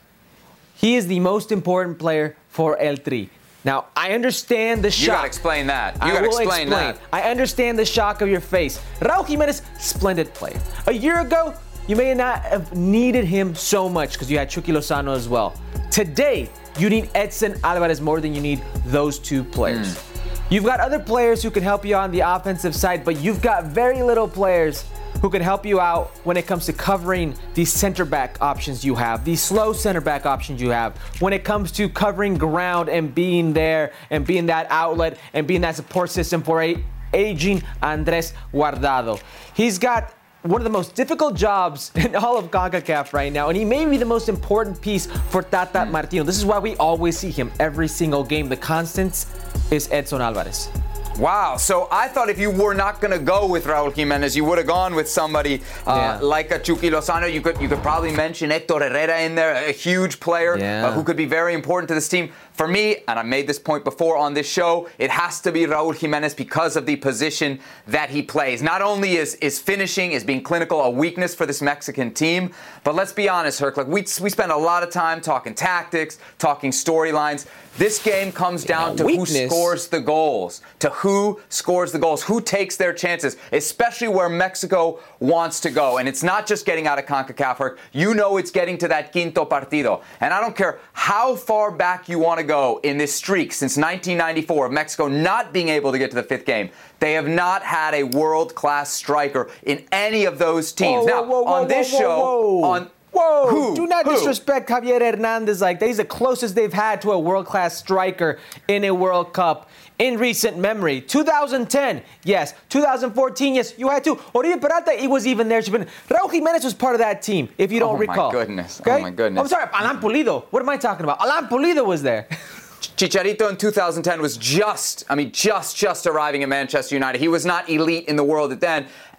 He is the most important player for El Tri. Now, I understand the shock. You gotta explain that. You I gotta will explain, explain that. I understand the shock of your face. Raúl Jiménez, splendid player. A year ago, you may not have needed him so much because you had Chucky Lozano as well. Today, you need Edson Álvarez more than you need those two players. Mm. You've got other players who can help you on the offensive side, but you've got very little players who can help you out when it comes to covering these center back options you have, these slow center back options you have, when it comes to covering ground and being there and being that outlet and being that support system for a aging Andrés Guardado. He's got one of the most difficult jobs in all of CONCACAF right now, and he may be the most important piece for Tata Martino. This is why we always see him every single game. The constant is Edson Álvarez. Wow, so I thought if you were not going to go with Raúl Jiménez, you would have gone with somebody uh, yeah. like a Chucky Lozano. You could you could probably mention Héctor Herrera in there, a huge player yeah. uh, who could be very important to this team. For me, and I made this point before on this show, it has to be Raúl Jiménez because of the position that he plays. Not only is, is finishing, is being clinical a weakness for this Mexican team, but let's be honest, Herc, like we, we spend a lot of time talking tactics, talking storylines. This game comes down yeah, to weakness. who scores the goals, to who scores the goals, who takes their chances, especially where Mexico wants to go. And it's not just getting out of CONCACAF, Herc. You know it's getting to that quinto partido. And I don't care how far back you want to go in this streak since nineteen ninety-four of Mexico not being able to get to the fifth game. They have not had a world-class striker in any of those teams. Whoa, now, whoa, whoa, on this whoa, show, whoa, whoa. on Whoa, Who? do not Who? disrespect Javier Hernandez like that. He's the closest they've had to a world-class striker in a World Cup in recent memory. two thousand ten, yes. two thousand fourteen, yes, you had to. Oribe Peralta, he was even there. Raúl Jiménez was part of that team, if you don't oh recall. Oh, my goodness. Okay? Oh, my goodness. I'm sorry, Alan Pulido. What am I talking about? Alan Pulido was there. Chicharito in two thousand ten was just, I mean, just, just arriving at Manchester United. He was not elite in the world at then.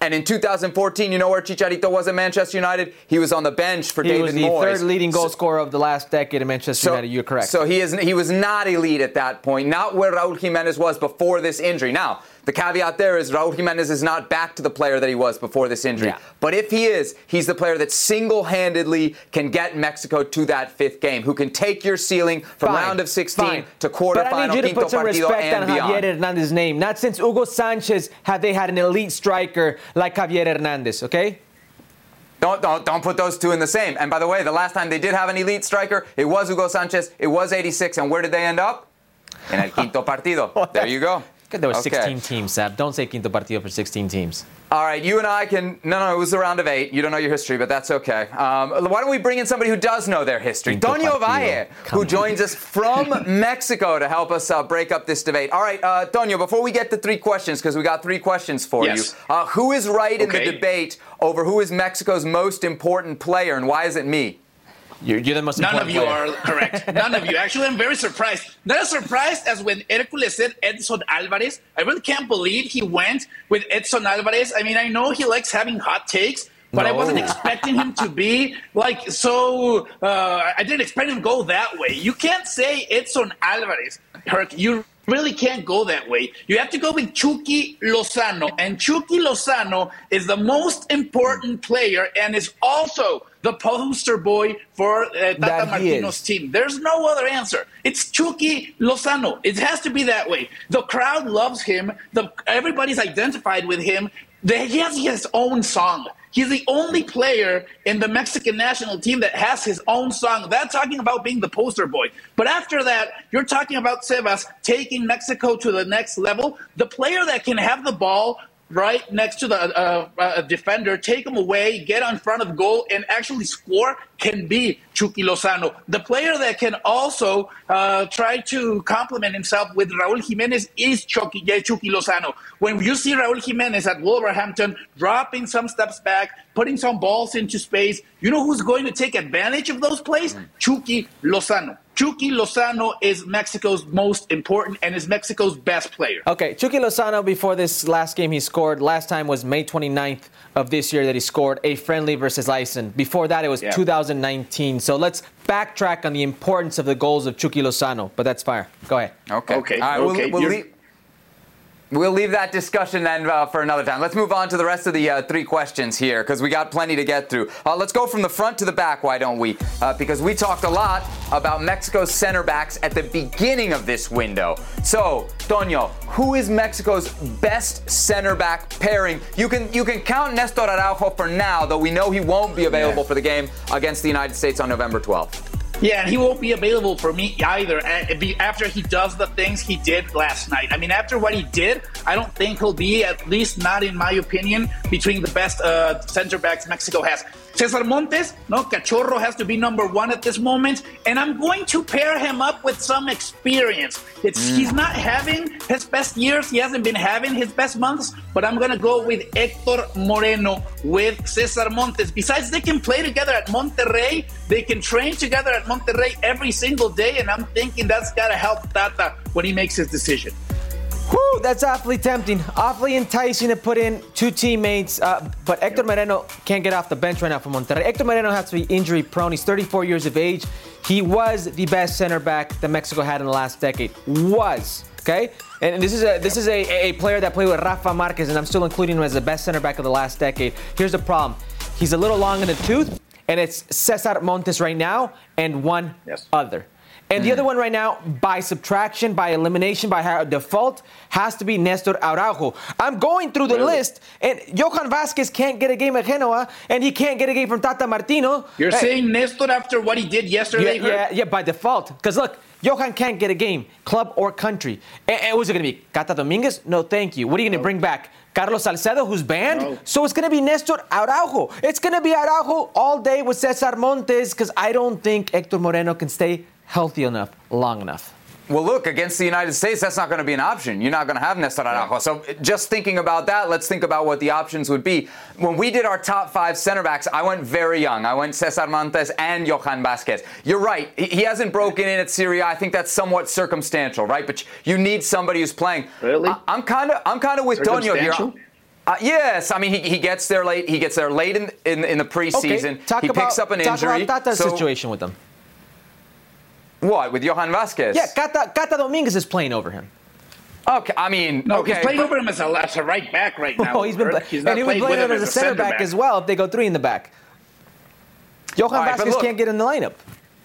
And in two thousand fourteen, you know where Chicharito was at Manchester United? He was on the bench for he David was the Moyes. third leading goal So, scorer of the last decade in Manchester so, United. You're correct. So he is he was not elite at that point, not where Raul Jimenez was before this injury. Now, the caveat there is Raul Jimenez is not back to the player that he was before this injury. Yeah. But if he is, he's the player that single-handedly can get Mexico to that fifth game, who can take your ceiling from Fine, round of sixteen fine. to quarterfinal, But I need you to quinto put some partido, respect and on beyond. Javier Hernandez's name. Not since Hugo Sanchez have they had an elite striker like Javier Hernandez, okay? Don't, don't, don't put those two in the same. And by the way, the last time they did have an elite striker, it was Hugo Sanchez. It was eighty-six. And where did they end up? In el quinto partido. There you go. There were Okay. sixteen teams, Sab. Don't say quinto partido for sixteen teams. All right, you and I can... No, no, it was a round of eight. You don't know your history, but that's okay. Um, why don't we bring in somebody who does know their history? Quinto Tonio partido. Valle, Come who on. joins us from Mexico to help us uh, break up this debate. All right, uh, Tonio, before we get to three questions, because we got three questions for Yes. you. Uh, who is right in Okay. the debate over who is Mexico's most important player, and why is it me? You're, you're the most None of important you player. are correct. None of you. Actually, I'm very surprised. Not as surprised as when Hercules said Edson Alvarez. I really can't believe he went with Edson Alvarez. I mean, I know he likes having hot takes, but I No. wasn't expecting him to be like so. Uh, I didn't expect him to go that way. You can't say Edson Alvarez, Herc. You really can't go that way. You have to go with Chucky Lozano. And Chucky Lozano is the most important player and is also the poster boy for uh, Tata That he Martino's is. team. There's no other answer. It's Chucky Lozano. It has to be that way. The crowd loves him. The, everybody's identified with him. The, he has his own song. He's the only player in the Mexican national team that has his own song. That's talking about being the poster boy. But after that, you're talking about Sebas taking Mexico to the next level. The player that can have the ball right next to the uh, uh, defender, take him away, get in front of goal, and actually score can be Chucky Lozano. The player that can also uh, try to complement himself with Raul Jimenez is Chucky, yeah, Chucky Lozano. When you see Raul Jimenez at Wolverhampton dropping some steps back, putting some balls into space, you know who's going to take advantage of those plays? Mm. Chucky Lozano. Chucky Lozano is Mexico's most important and is Mexico's best player. Okay, Chucky Lozano, before this last game he scored, last time was May twenty-ninth of this year that he scored a friendly versus Iceland. Before that, it was yeah. two thousand nineteen. So let's backtrack on the importance of the goals of Chucky Lozano. But that's fire. Go ahead. Okay. Okay. All right, okay. We'll, we'll, leave, we'll leave that discussion then uh, for another time. Let's move on to the rest of the uh, three questions here because we got plenty to get through. Uh, let's go from the front to the back, why don't we? Uh, because we talked a lot about Mexico's center backs at the beginning of this window. So, Tonio, who is Mexico's best center back pairing? You can you can count Nestor Araujo for now, though we know he won't be available yeah. for the game against the United States on November twelfth. Yeah, and he won't be available for me either after he does the things he did last night. I mean, after what he did, I don't think he'll be, at least not in my opinion, between the best uh, center backs Mexico has. Cesar Montes, no, Cachorro has to be number one at this moment, and I'm going to pair him up with some experience. It's mm. He's not having his best years, he hasn't been having his best months, but I'm going to go with Hector Moreno with Cesar Montes. Besides, they can play together at Monterrey, they can train together at Monterrey every single day, and I'm thinking that's got to help Tata when he makes his decision. Whew, that's awfully tempting, awfully enticing to put in two teammates. Uh, but Hector Moreno can't get off the bench right now for Monterrey. Hector Moreno has to be injury prone. He's thirty-four years of age. He was the best center back that Mexico had in the last decade. Was. Okay? And this is a this is a, a player that played with Rafa Marquez, and I'm still including him as the best center back of the last decade. Here's the problem. He's a little long in the tooth, and it's Cesar Montes right now and one yes. other. And mm. the other one right now, by subtraction, by elimination, by default, has to be Nestor Araujo. I'm going through the really? list, and Johan Vázquez can't get a game at Genoa, and he can't get a game from Tata Martino. You're hey. saying Nestor after what he did yesterday? Yeah, yeah, yeah, by default. Because look, Johan can't get a game, club or country. And, and who's it going to be? Cata Dominguez? No, thank you. What are you going to no. bring back? Carlos Salcedo, who's banned? No. So it's going to be Nestor Araujo. It's going to be Araujo all day with Cesar Montes, because I don't think Hector Moreno can stay healthy enough, long enough. Well, look, against the United States, that's not going to be an option. You're not going to have Nestor Araujo. So just thinking about that, let's think about what the options would be. When we did our top five center backs, I went very young. I went Cesar Montes and Johan Vázquez. You're right. He hasn't broken in at Serie A. I think that's somewhat circumstantial, right? But you need somebody who's playing. Really? I, I'm kind of I'm kind of with Tonio here. Uh, yes, I mean he, he gets there late. He gets there late in in, in the preseason. Okay. Talk he about, picks up an talk injury. Talk about Tata's so, situation with him. What with Johan Vazquez? Yeah, Cata, Cata Dominguez is playing over him. Okay, I mean, no, okay, he's playing but, over him as a, as a right back right now. Oh, he's been, he's and he was playing him as a center back, back as well. If they go three in the back, Johan right, Vazquez can't get in the lineup.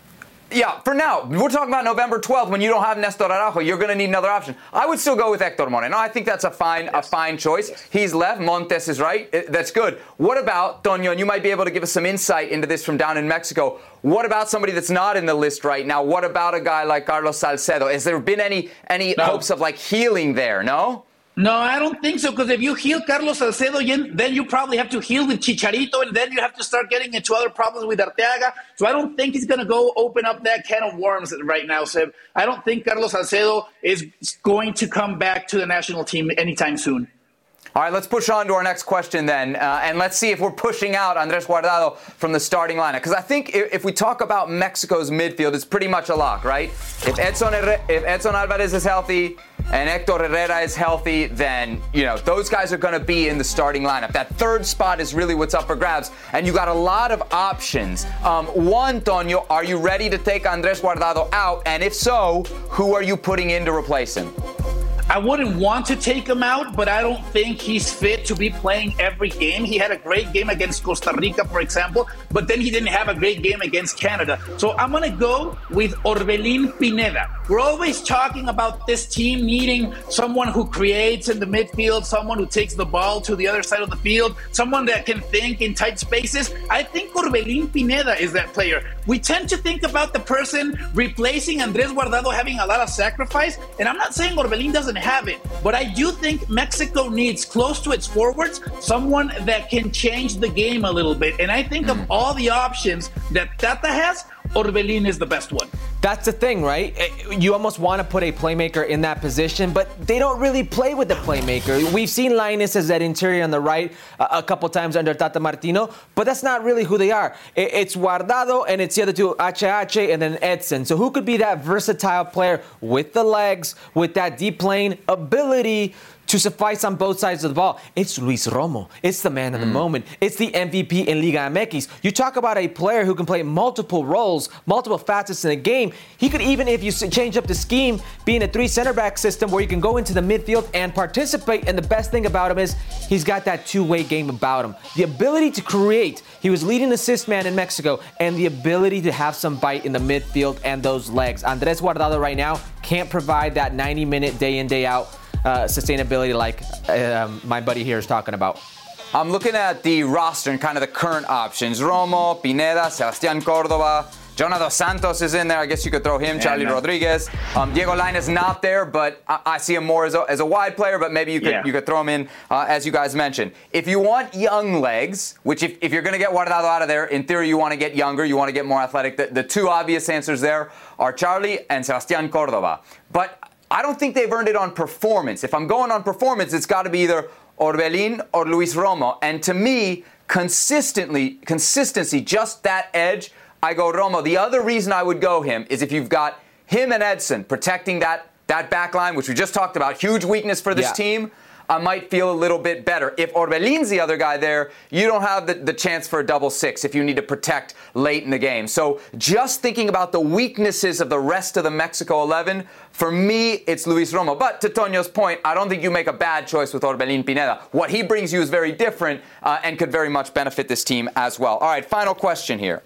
Yeah, for now. We're talking about November twelfth when you don't have Nestor Araujo. You're going to need another option. I would still go with Hector Moreno. I think that's a fine yes. a fine choice. Yes. He's left. Montes is right. It, that's good. What about, Toño, and you might be able to give us some insight into this from down in Mexico. What about somebody that's not in the list right now? What about a guy like Carlos Salcedo? Has there been any, any no. hopes of, like, healing there, no? No, I don't think so, because if you heal Carlos Salcedo, then you probably have to heal with Chicharito, and then you have to start getting into other problems with Arteaga. So I don't think he's going to go open up that can of worms right now, Seb. I don't think Carlos Salcedo is going to come back to the national team anytime soon. All right, let's push on to our next question then, uh, and let's see if we're pushing out Andres Guardado from the starting lineup. Because I think if, if we talk about Mexico's midfield, it's pretty much a lock, right? If Edson, if Edson Alvarez is healthy and Hector Herrera is healthy, then, you know, those guys are going to be in the starting lineup. That third spot is really what's up for grabs, and you got a lot of options. Um, one, Toño, are you ready to take Andres Guardado out? And if so, who are you putting in to replace him? I wouldn't want to take him out, but I don't think he's fit to be playing every game. He had a great game against Costa Rica, for example, but then he didn't have a great game against Canada. So I'm going to go with Orbelín Pineda. We're always talking about this team needing someone who creates in the midfield, someone who takes the ball to the other side of the field, someone that can think in tight spaces. I think Orbelín Pineda is that player. We tend to think about the person replacing Andres Guardado having a lot of sacrifice, and I'm not saying Orbelín doesn't have it, but I do think Mexico needs, close to its forwards, someone that can change the game a little bit. And I think mm. of all the options that Tata has, Orbelín is the best one. That's the thing, right? You almost want to put a playmaker in that position, but they don't really play with the playmaker. We've seen Lainez as that interior on the right a couple times under Tata Martino, but that's not really who they are. It's Guardado and it's the other two, H H and then Edson. So who could be that versatile player with the legs, with that deep playing ability to suffice on both sides of the ball? It's Luis Romo. It's the man of the mm. moment. It's the M V P in Liga M X. You talk about a player who can play multiple roles, multiple facets in a game. He could, even if you change up the scheme, be in a three center back system where you can go into the midfield and participate. And the best thing about him is he's got that two-way game about him. The ability to create. He was leading assist man in Mexico, and the ability to have some bite in the midfield and those legs. Andres Guardado right now can't provide that ninety minute day in, day out Uh, sustainability like um, my buddy here is talking about. I'm looking at the roster and kind of the current options. Romo, Pineda, Sebastián Córdoba, Jonah Dos Santos is in there. I guess you could throw him, yeah, Charlie no. Rodriguez. Um, Diego Lainez not there, but I, I see him more as a, as a wide player, but maybe you could yeah. you could throw him in, uh, as you guys mentioned. If you want young legs, which if, if you're going to get Guardado out of there, in theory you want to get younger, you want to get more athletic. The, the two obvious answers there are Charlie and Sebastián Córdoba. But I don't think they've earned it on performance. If I'm going on performance, it's got to be either Orbelín or Luis Romo. And to me, consistently, consistency, just that edge, I go Romo. The other reason I would go him is if you've got him and Edson protecting that, that back line, which we just talked about, huge weakness for this yeah. team, I might feel a little bit better. If Orbelín's the other guy there, you don't have the, the chance for a double six if you need to protect late in the game. So just thinking about the weaknesses of the rest of the Mexico eleven, for me, it's Luis Romo. But to Toño's point, I don't think you make a bad choice with Orbelín Pineda. What he brings you is very different uh, and could very much benefit this team as well. All right, final question here.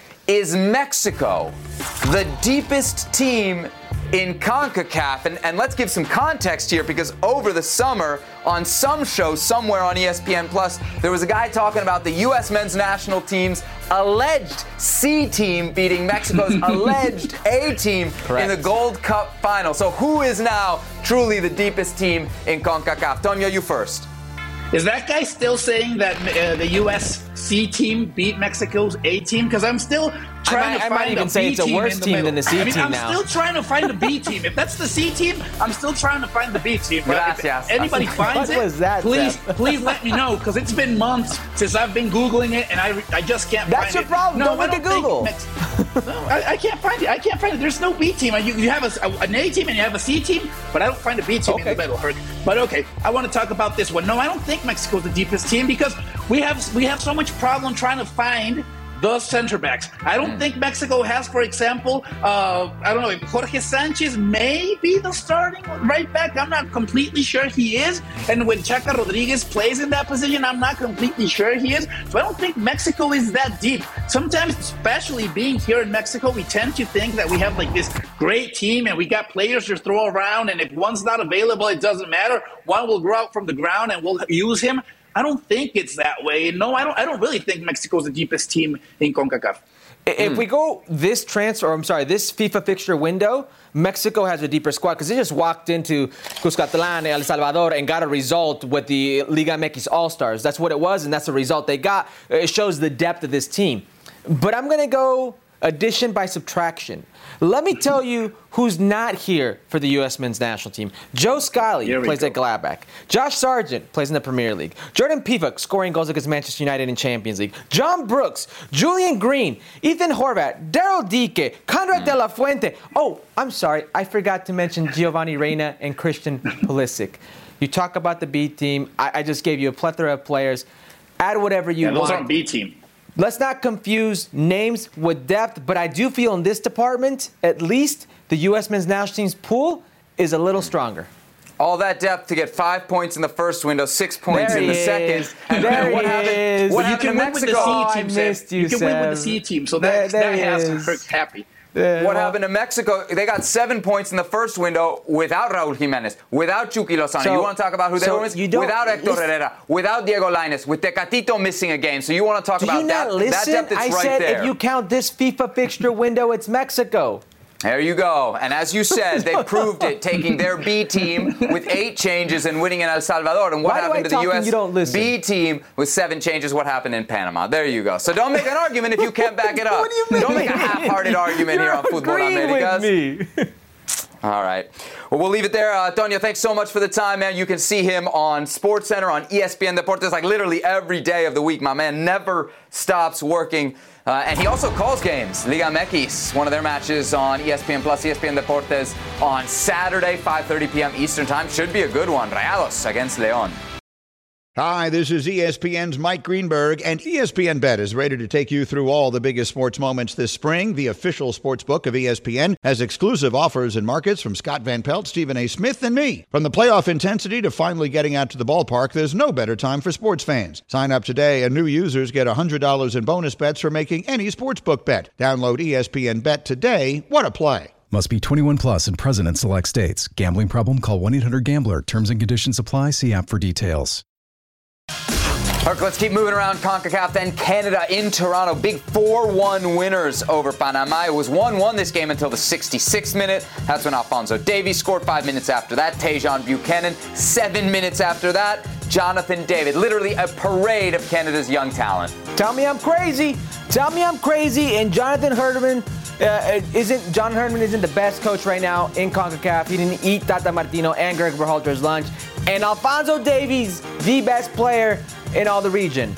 Is Mexico the deepest team in CONCACAF? And, and let's give some context here, because over the summer, on some show somewhere on E S P N Plus, there was a guy talking about the U S men's national team's alleged C team beating Mexico's alleged A team Correct. in the Gold Cup final. So who is now truly the deepest team in CONCACAF? Toño, you first. Is that guy still saying that uh, the U S C team beat Mexico's A team? Because I'm still trying might, to find I might even a say B it's a team worse in the team middle. than the C I mean, team I'm now. still trying to find the B team. If that's the C team, I'm still trying to find the B team. But if anybody finds what it, was that, please, Seth? please let me know, because it's been months since I've been Googling it, and I, I just can't That's find your it. problem. No, Don't I look at Google. Mex- no, I, I can't find it. I can't find it. There's no B team. You, you have a, a, an A team and you have a C team, but I don't find a B team okay. in the middle. Herc. But okay, I want to talk about this one. No, I don't think Mexico's the deepest team because we have we have so much problem trying to find the center backs. I don't mm. think Mexico has, for example, uh, I don't know, if Jorge Sanchez may be the starting right back. I'm not completely sure he is. And when Chaca Rodriguez plays in that position, I'm not completely sure he is. So I don't think Mexico is that deep. Sometimes, especially being here in Mexico, we tend to think that we have like this great team and we got players to throw around. And if one's not available, it doesn't matter. One will grow out from the ground and we'll use him. I don't think it's that way. No, I don't. I don't really think Mexico's the deepest team in CONCACAF. If mm. we go this transfer, or I'm sorry, this FIFA fixture window, Mexico has a deeper squad because they just walked into Cuscatlán, El Salvador, and got a result with the Liga M X All-Stars. That's what it was, and that's the result they got. It shows the depth of this team. But I'm going to go addition by subtraction. Let me tell you who's not here for the U S men's national team. Joe Scally plays at Gladbach. Josh Sargent plays in the Premier League. Jordan Pivak scoring goals against Manchester United in Champions League. John Brooks, Julian Green, Ethan Horvath, Daryl Dike, Conrad mm. de la Fuente. Oh, I'm sorry. I forgot to mention Giovanni Reina and Christian Pulisic. You talk about the B team. I, I just gave you a plethora of players. Add whatever you yeah, want. Those aren't B team. Let's not confuse names with depth, but I do feel in this department, at least, the U S men's national team's pool is a little stronger. All that depth to get five points in the first window, six points there in the is. second. And there what he happened? is. What you happened can in win Mexico? with the C Oh, team, I Sam. missed you, You can Sam. win with the C team, so There- that, there that he has is. Kirk happy. Yeah, What well, happened to Mexico? They got seven points in the first window without Raúl Jiménez, without Chucky Lozano. So- you want to talk about who they so were with? you don't Without Hector listen- Herrera, without Diego Lainez, with Tecatito missing a game. So you want to talk Do about you that? not listen? That depth is I right said there. if you count this FIFA fixture window, it's Mexico. There you go. And as you said, they proved it, taking their B team with eight changes and winning in El Salvador. And what Why do happened I to the talk U and S you don't listen? B team with seven changes? What happened in Panama? There you go. So don't make an argument if you can't back it up. What do you mean? Don't make a half-hearted argument You're here on Football agreeing Americas. with me. All right. Well, we'll leave it there. Uh, Toño, thanks so much for the time, man. You can see him on SportsCenter, on E S P N Deportes, like literally every day of the week. My man never stops working. Uh, and he also calls games. Liga M X, one of their matches on E S P N Plus, E S P N Deportes on Saturday, five thirty p.m. Eastern Time. Should be a good one. Rayados against León. Hi, this is E S P N's Mike Greenberg, and E S P N Bet is ready to take you through all the biggest sports moments this spring. The official sports book of E S P N has exclusive offers and markets from Scott Van Pelt, Stephen A. Smith, and me. From the playoff intensity to finally getting out to the ballpark, there's no better time for sports fans. Sign up today, and new users get one hundred dollars in bonus bets for making any sportsbook bet. Download E S P N Bet today. What a play. Must be twenty-one plus and present in select states. Gambling problem? Call one eight hundred gambler. Terms and conditions apply. See app for details. Herc, let's keep moving around CONCACAF. Then Canada in Toronto. Big four one winners over Panama. It was one one this game until the sixty-sixth minute. That's when Alphonso Davies scored. Five minutes after that, Tejan Buchanan. Seven minutes after that, Jonathan David. Literally a parade of Canada's young talent. Tell me I'm crazy. Tell me I'm crazy. And Jonathan Herdman uh, isn't John Herdman isn't the best coach right now in CONCACAF. He didn't eat Tata Martino and Greg Berhalter's lunch. And Alphonso Davies, the best player in all the region.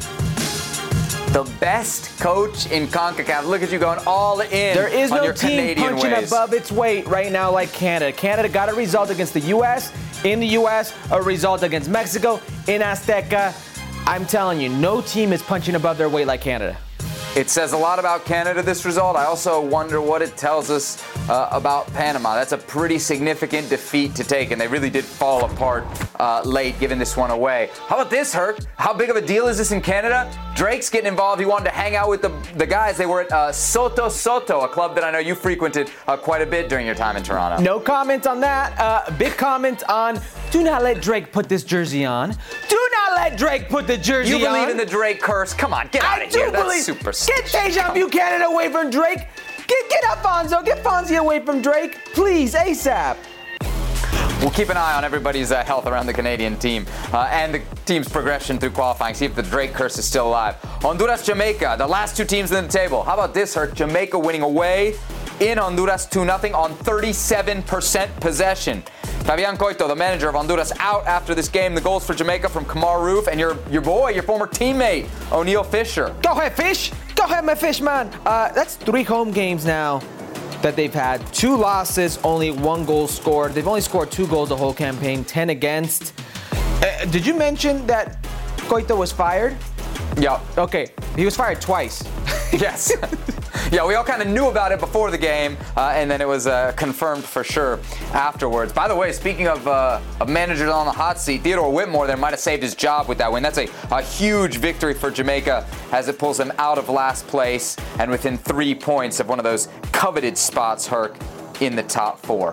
The best coach in CONCACAF. Look at you going all in. There is on no your team Canadian punching ways. above its weight right now like Canada. Canada got a result against the U S in the U S, a result against Mexico in Azteca. I'm telling you, no team is punching above their weight like Canada. It says a lot about Canada, this result. I also wonder what it tells us uh, about Panama. That's a pretty significant defeat to take, and they really did fall apart uh, late, giving this one away. How about this, Herc? How big of a deal is this in Canada? Drake's getting involved. He wanted to hang out with the, the guys. They were at uh, Soto Soto, a club that I know you frequented uh, quite a bit during your time in Toronto. No comment on that. Uh, big comment on, do not let Drake put this jersey on. Do not let Drake put the jersey on. You believe on. in the Drake curse? Come on, get out I of here. Believe. That's super Get Tejan Buchanan away from Drake. Get get Alfonso. Get Fonzie away from Drake. Please, ASAP. We'll keep an eye on everybody's uh, health around the Canadian team uh, and the team's progression through qualifying. See if the Drake curse is still alive. Honduras, Jamaica, the last two teams in the table. How about this, Herc? Jamaica winning away in Honduras two nothing on thirty-seven percent possession. Fabian Coito, the manager of Honduras, out after this game. The goals for Jamaica from Kamar Roof and your your boy, your former teammate, O'Neal Fisher. Go ahead, Fish. Go ahead, my fish, man. Uh, that's three home games now that they've had. Two losses, only one goal scored. They've only scored two goals the whole campaign, ten against. Uh, did you mention that Coito was fired? Yeah. Okay, he was fired twice. Yes. Yeah, we all kind of knew about it before the game, uh, and then it was uh, confirmed for sure afterwards. By the way, speaking of, uh, of managers on the hot seat, Theodore Whitmore there might have saved his job with that win. That's a, a huge victory for Jamaica as it pulls them out of last place and within three points of one of those coveted spots, Herc, in the top four.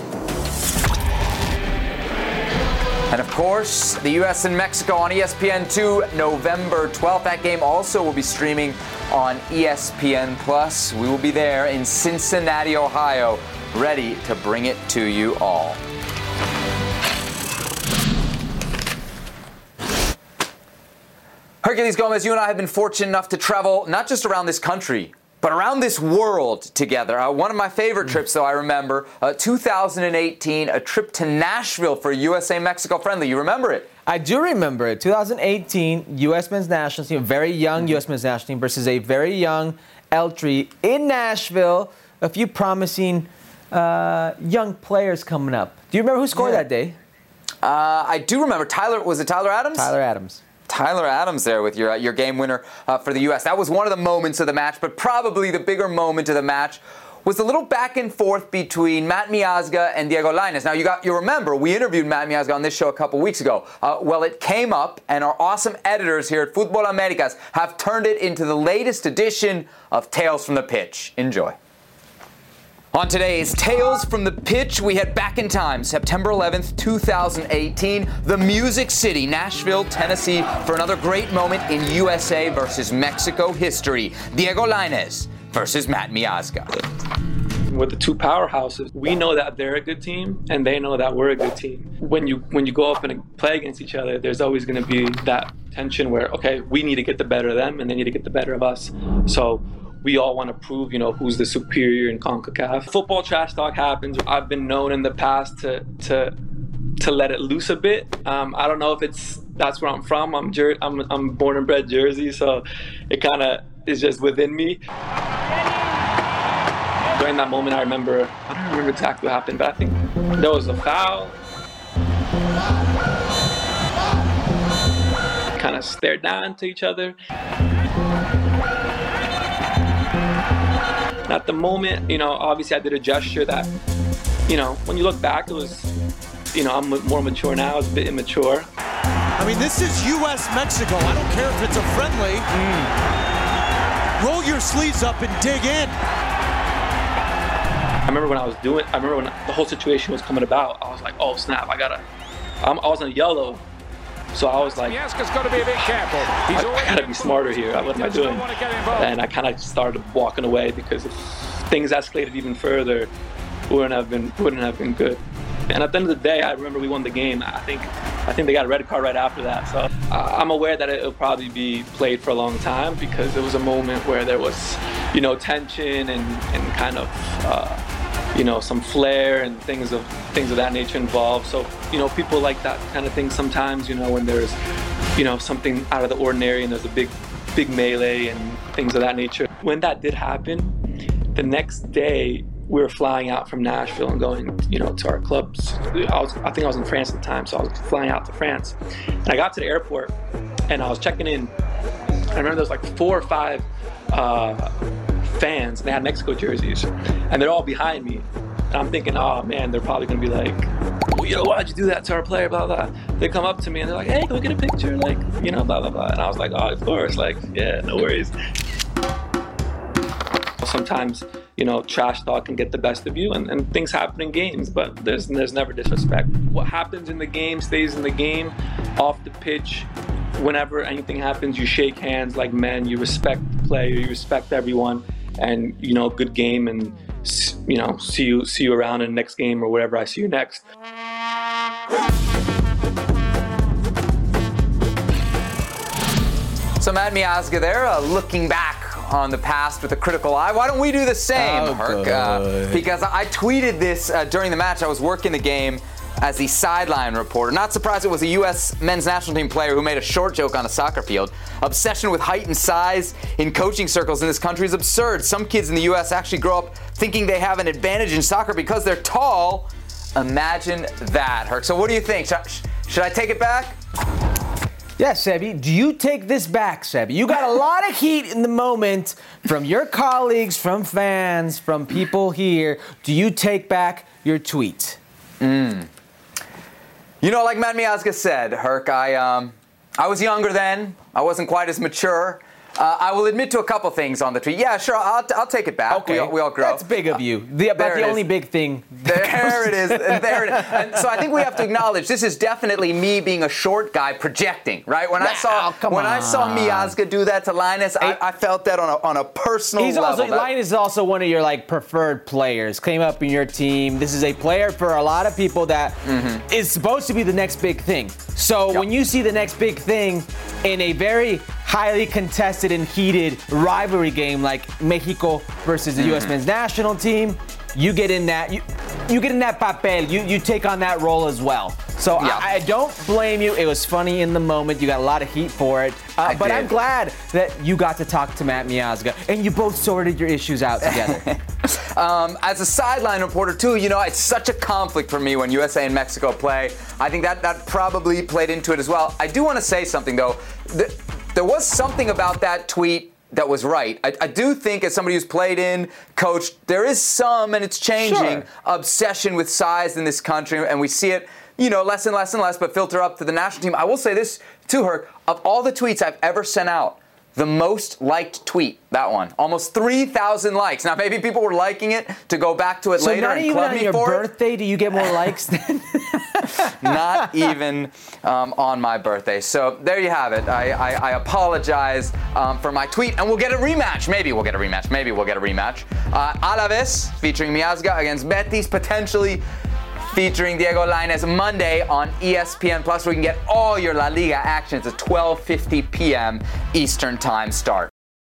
And of course, the U S and Mexico on E S P N two, November twelfth. That game also will be streaming on E S P N Plus. We will be there in Cincinnati, Ohio, ready to bring it to you all. Herculez Gomez, you and I have been fortunate enough to travel not just around this country, but around this world together. Uh, one of my favorite trips, though, I remember, uh, two thousand eighteen, a trip to Nashville for U S A-Mexico friendly. You remember it? I do remember it. twenty eighteen, U S men's national team, very young mm-hmm. U S men's national team versus a very young Eltree in Nashville. A few promising uh, young players coming up. Do you remember who scored yeah. that day? Uh, I do remember. Tyler, was it Tyler Adams? Tyler Adams. Tyler Adams there with your uh, your game winner uh, for the U S. That was one of the moments of the match, but probably the bigger moment of the match was the little back and forth between Matt Miazga and Diego Lainez. Now, you got you remember, we interviewed Matt Miazga on this show a couple weeks ago. Uh, well, it came up, and our awesome editors here at Fútbol Américas have turned it into the latest edition of Tales from the Pitch. Enjoy. On today's Tales from the Pitch, we head back in time, September eleventh, two thousand eighteen, the Music City, Nashville, Tennessee, for another great moment in U S A versus Mexico history. Diego Lainez versus Matt Miazga. With the two powerhouses, we know that they're a good team, and they know that we're a good team. When you when you go up and play against each other, there's always going to be that tension where, okay, we need to get the better of them, and they need to get the better of us. So we all want to prove, you know, who's the superior in CONCACAF. Football trash talk happens. I've been known in the past to to to let it loose a bit. Um, I don't know if it's that's where I'm from. I'm Jer- I'm I'm born and bred Jersey, so it kind of is just within me. During that moment, I remember I don't remember exactly what happened, but I think there was a foul. Kind of stared down to each other. At the moment, you know, obviously I did a gesture that, you know, when you look back, it was, you know, I'm more mature now, it's a bit immature. I mean, this is U S Mexico. I don't care if it's a friendly. Mm. Roll your sleeves up and dig in. I remember when I was doing, I remember when the whole situation was coming about, I was like, oh snap, I gotta, I'm, I was in yellow. So I was like, Miazga's got to be a bit careful. He's I, I gotta be smarter here. What am I doing? And I kind of started walking away because if things escalated even further, wouldn't have been wouldn't have been good. And at the end of the day, I remember we won the game. I think I think they got a red card right after that. So uh, I'm aware that it'll probably be played for a long time because it was a moment where there was, you know, tension and and kind of. Uh, you know, some flair and things of things of that nature involved. So, you know, people like that kind of thing sometimes, you know, when there's, you know, something out of the ordinary and there's a big, big melee and things of that nature. When that did happen, the next day we were flying out from Nashville and going, you know, to our clubs. I was, I think I was in France at the time, so I was flying out to France. And I got to the airport and I was checking in. I remember there was like four or five uh, fans, and they had Mexico jerseys, and they're all behind me. And I'm thinking, oh man, they're probably gonna be like, well, you know, why'd you do that to our player, blah, blah. They come up to me and they're like, hey, can we get a picture? Like, you know, blah, blah, blah. And I was like, oh, of course, like, yeah, no worries. Sometimes, you know, trash talk can get the best of you, and, and things happen in games, but there's there's never disrespect. What happens in the game stays in the game. Off the pitch, whenever anything happens, you shake hands like men, you respect the player, you respect everyone, and, you know, good game, and, you know, see you see you around in the next game or wherever I see you next. So Matt Miazga there, uh, looking back on the past with a critical eye. Why don't we do the same, oh, Herc? Uh, because I tweeted this uh, during the match. I was working the game, as the sideline reporter. Not surprised it was a U S men's national team player who made a short joke on a soccer field. Obsession with height and size in coaching circles in this country is absurd. Some kids in the U S actually grow up thinking they have an advantage in soccer because they're tall. Imagine that, Herc. So what do you think? Should, should I take it back? Yeah, Sebi, do you take this back, Sebi? You got a lot of heat in the moment from your colleagues, from fans, from people here. Do you take back your tweet? Mm. You know, like Matt Miazga said, Herc, I, um, I was younger then. I wasn't quite as mature. Uh, I will admit to a couple things on the tweet. Yeah, sure, I'll, I'll take it back. Okay. We all, we all grow. That's big of you. The, about the only is. big thing. There it is. There it is. And so I think we have to acknowledge this is definitely me being a short guy projecting, right? When nah, I saw oh, when on. I saw Miazga do that to Linus, I, I felt that on a on a personal He's level. Also, Linus is also one of your like preferred players. Came up in your team. This is a player for a lot of people that mm-hmm. is supposed to be the next big thing. So yep. when you see the next big thing in a very highly contested and heated rivalry game like Mexico versus the mm-hmm. U S men's national team, you get in that you, you get in that papel. You you take on that role as well. So yeah. I, I don't blame you. It was funny in the moment. You got a lot of heat for it. Uh, but did. I'm glad that you got to talk to Matt Miazga and you both sorted your issues out together. um, as a sideline reporter too, you know, it's such a conflict for me when U S A and Mexico play. I think that that probably played into it as well. I do want to say something though. The, there was something about that tweet that was right. I, I do think as somebody who's played in, coached, there is some, and it's changing, sure. obsession with size in this country, and we see it, you know, less and less and less, but filter up to the national team. I will say this to her, of all the tweets I've ever sent out, the most liked tweet, that one, almost three thousand likes. Now, maybe people were liking it to go back to it so later and club me for it. So not even on your birthday do you get more likes than? Not even um, on my birthday. So there you have it. I, I, I apologize um, for my tweet, and we'll get a rematch. Maybe we'll get a rematch. Maybe we'll get a rematch. Uh, Alaves featuring Miazga against Betis, potentially featuring Diego Lainez Monday on E S P N Plus. We can get all your La Liga action. It's a twelve fifty p.m. Eastern Time start.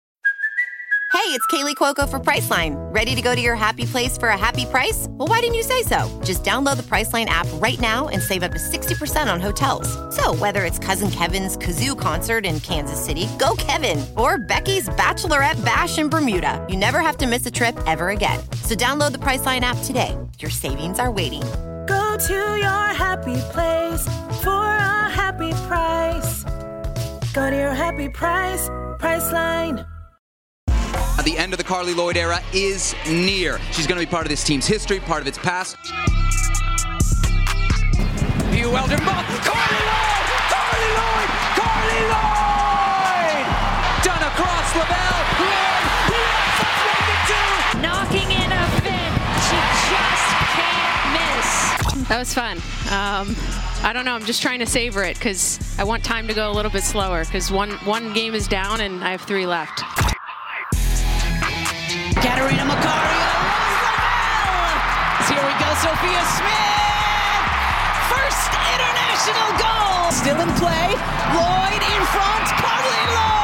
Hey, it's Kaylee Cuoco for Priceline. Ready to go to your happy place for a happy price? Well, why didn't you say so? Just download the Priceline app right now and save up to sixty percent on hotels. So whether it's Cousin Kevin's Kazoo Concert in Kansas City, go Kevin, or Becky's Bachelorette Bash in Bermuda, you never have to miss a trip ever again. So download the Priceline app today. Your savings are waiting. Go to your happy place for a happy price. Go to your happy price, Priceline. The end of the Carly Lloyd era is near. She's going to be part of this team's history, part of its past. Hugh Weldon, ball. Carly Lloyd! Carly Lloyd! Carly Lloyd! Done across Lavelle. Lloyd! Yes, let's make it two! Knocking in a fin. She just can't miss. That was fun. Um, I don't know. I'm just trying to savor it because I want time to go a little bit slower because one, one game is down and I have three left. Katarina Macario, here we go, Sophia Smith! First international goal! Still in play, Lloyd in front, Carly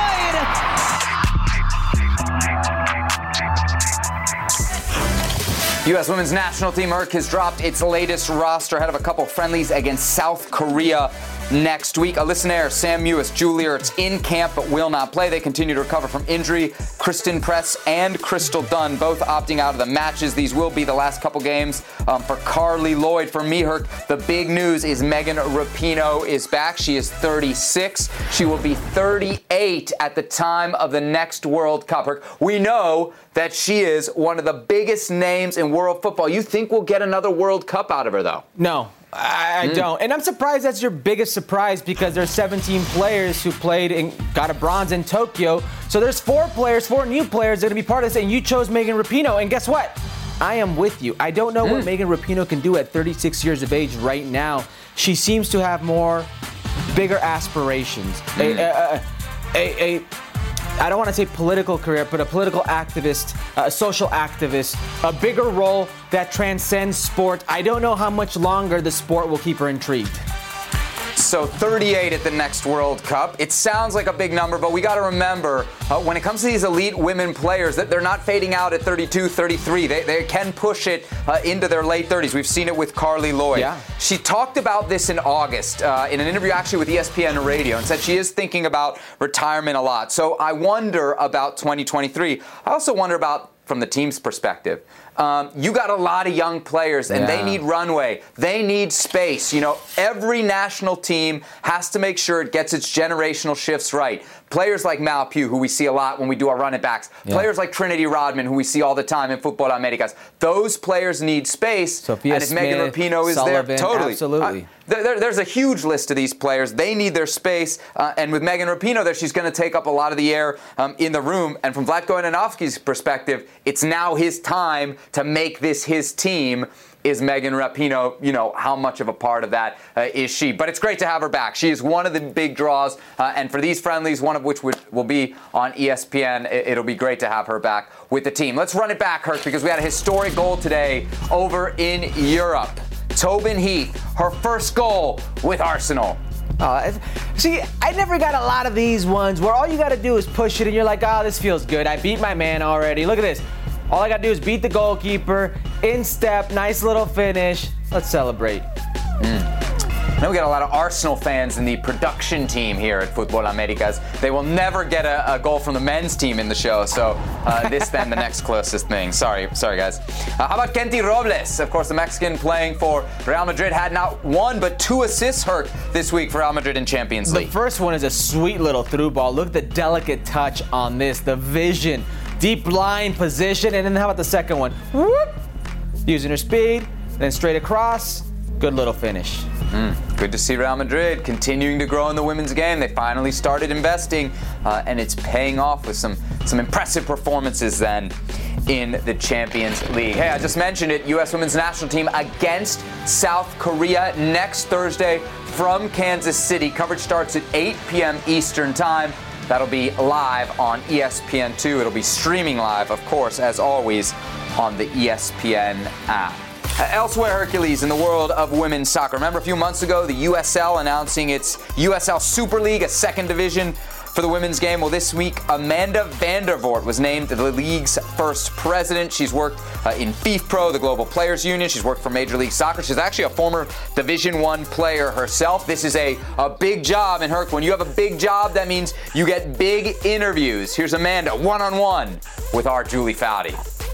Lloyd! U S women's national team, Herc, has dropped its latest roster ahead of a couple friendlies against South Korea next week. Alyssa Nair, Sam Mewis, Julie Ertz in camp but will not play. They continue to recover from injury. Kristen Press and Crystal Dunn both opting out of the matches. These will be the last couple games um, for Carly Lloyd. For me, Herc, the big news is Megan Rapinoe is back. She is thirty-six. She will be thirty-eight at the time of the next World Cup. Herc, we know that she is one of the biggest names in world football. You think we'll get another World Cup out of her, though? No. I mm. don't. And I'm surprised that's your biggest surprise because there's seventeen players who played and got a bronze in Tokyo. So there's four players, four new players that are going to be part of this, and you chose Megan Rapinoe. And guess what? I am with you. I don't know mm. what Megan Rapinoe can do at thirty-six years of age right now. She seems to have more, bigger aspirations. Mm. A, a, a, a, I don't want to say political career, but a political activist, a social activist, a bigger role that transcends sport. I don't know how much longer the sport will keep her intrigued. So thirty-eight at the next World Cup. It sounds like a big number, but we got to remember uh, when it comes to these elite women players that they're not fading out at thirty-two, thirty-three. They, they can push it uh, into their late thirties. We've seen it with Carly Lloyd. Yeah. She talked about this in August uh, in an interview actually with E S P N Radio and said she is thinking about retirement a lot. So I wonder about twenty twenty-three. I also wonder about from the team's perspective. Um, you got a lot of young players, and Yeah. they need runway. They need space. You know, every national team has to make sure it gets its generational shifts right. Players like Mal Pugh, who we see a lot when we do our running backs. Yeah. Players like Trinity Rodman, who we see all the time in Futbol Americas. Those players need space. Sophia and if Megan Smith, Rapinoe is Sullivan, there, totally. absolutely. Uh, there, there- there's a huge list of these players. They need their space. Uh, and with Megan Rapinoe there, she's going to take up a lot of the air um, in the room. And from Vlatko Ananovsky's perspective, it's now his time to make this his team. Is Megan Rapinoe, you know, how much of a part of that uh, is she? But it's great to have her back. She is one of the big draws. Uh, and for these friendlies, one of which would, will be on E S P N, it, it'll be great to have her back with the team. Let's run it back, Herc, because we had a historic goal today over in Europe. Tobin Heath, her first goal with Arsenal. Uh, see, I never got a lot of these ones where all you got to do is push it and you're like, oh, this feels good. I beat my man already. Look at this. All I got to do is beat the goalkeeper, in step, nice little finish. Let's celebrate. Mm. Now we got a lot of Arsenal fans in the production team here at Futbol Americas. They will never get a, a goal from the men's team in the show, so uh, this then the next closest thing. Sorry, sorry guys. Uh, how about Kenty Robles? Of course, the Mexican playing for Real Madrid had not one but two assists hurt this week for Real Madrid in Champions League. The first one is a sweet little through ball. Look at the delicate touch on this, the vision. Deep line position, and then how about the second one? Whoop. Using her speed, then straight across. Good little finish. Mm, good to see Real Madrid continuing to grow in the women's game. They finally started investing, uh, and it's paying off with some, some impressive performances then in the Champions League. Hey, I just mentioned it, U S Women's National Team against South Korea next Thursday from Kansas City. Coverage starts at eight p.m. Eastern Time. That'll be live on E S P N two. It'll be streaming live, of course, as always, on the E S P N app. Uh, elsewhere, Hercules, in the world of women's soccer. Remember a few months ago, the U S L announcing its U S L Super League, a second division for the women's game. Well, this week, Amanda Vandervoort was named the league's first president. She's worked uh, in FIFPro, the Global Players Union. She's worked for Major League Soccer. She's actually a former Division One player herself. This is a, a big job. And Herc, when you have a big job, that means you get big interviews. Here's Amanda, one-on-one with our Julie Foudy.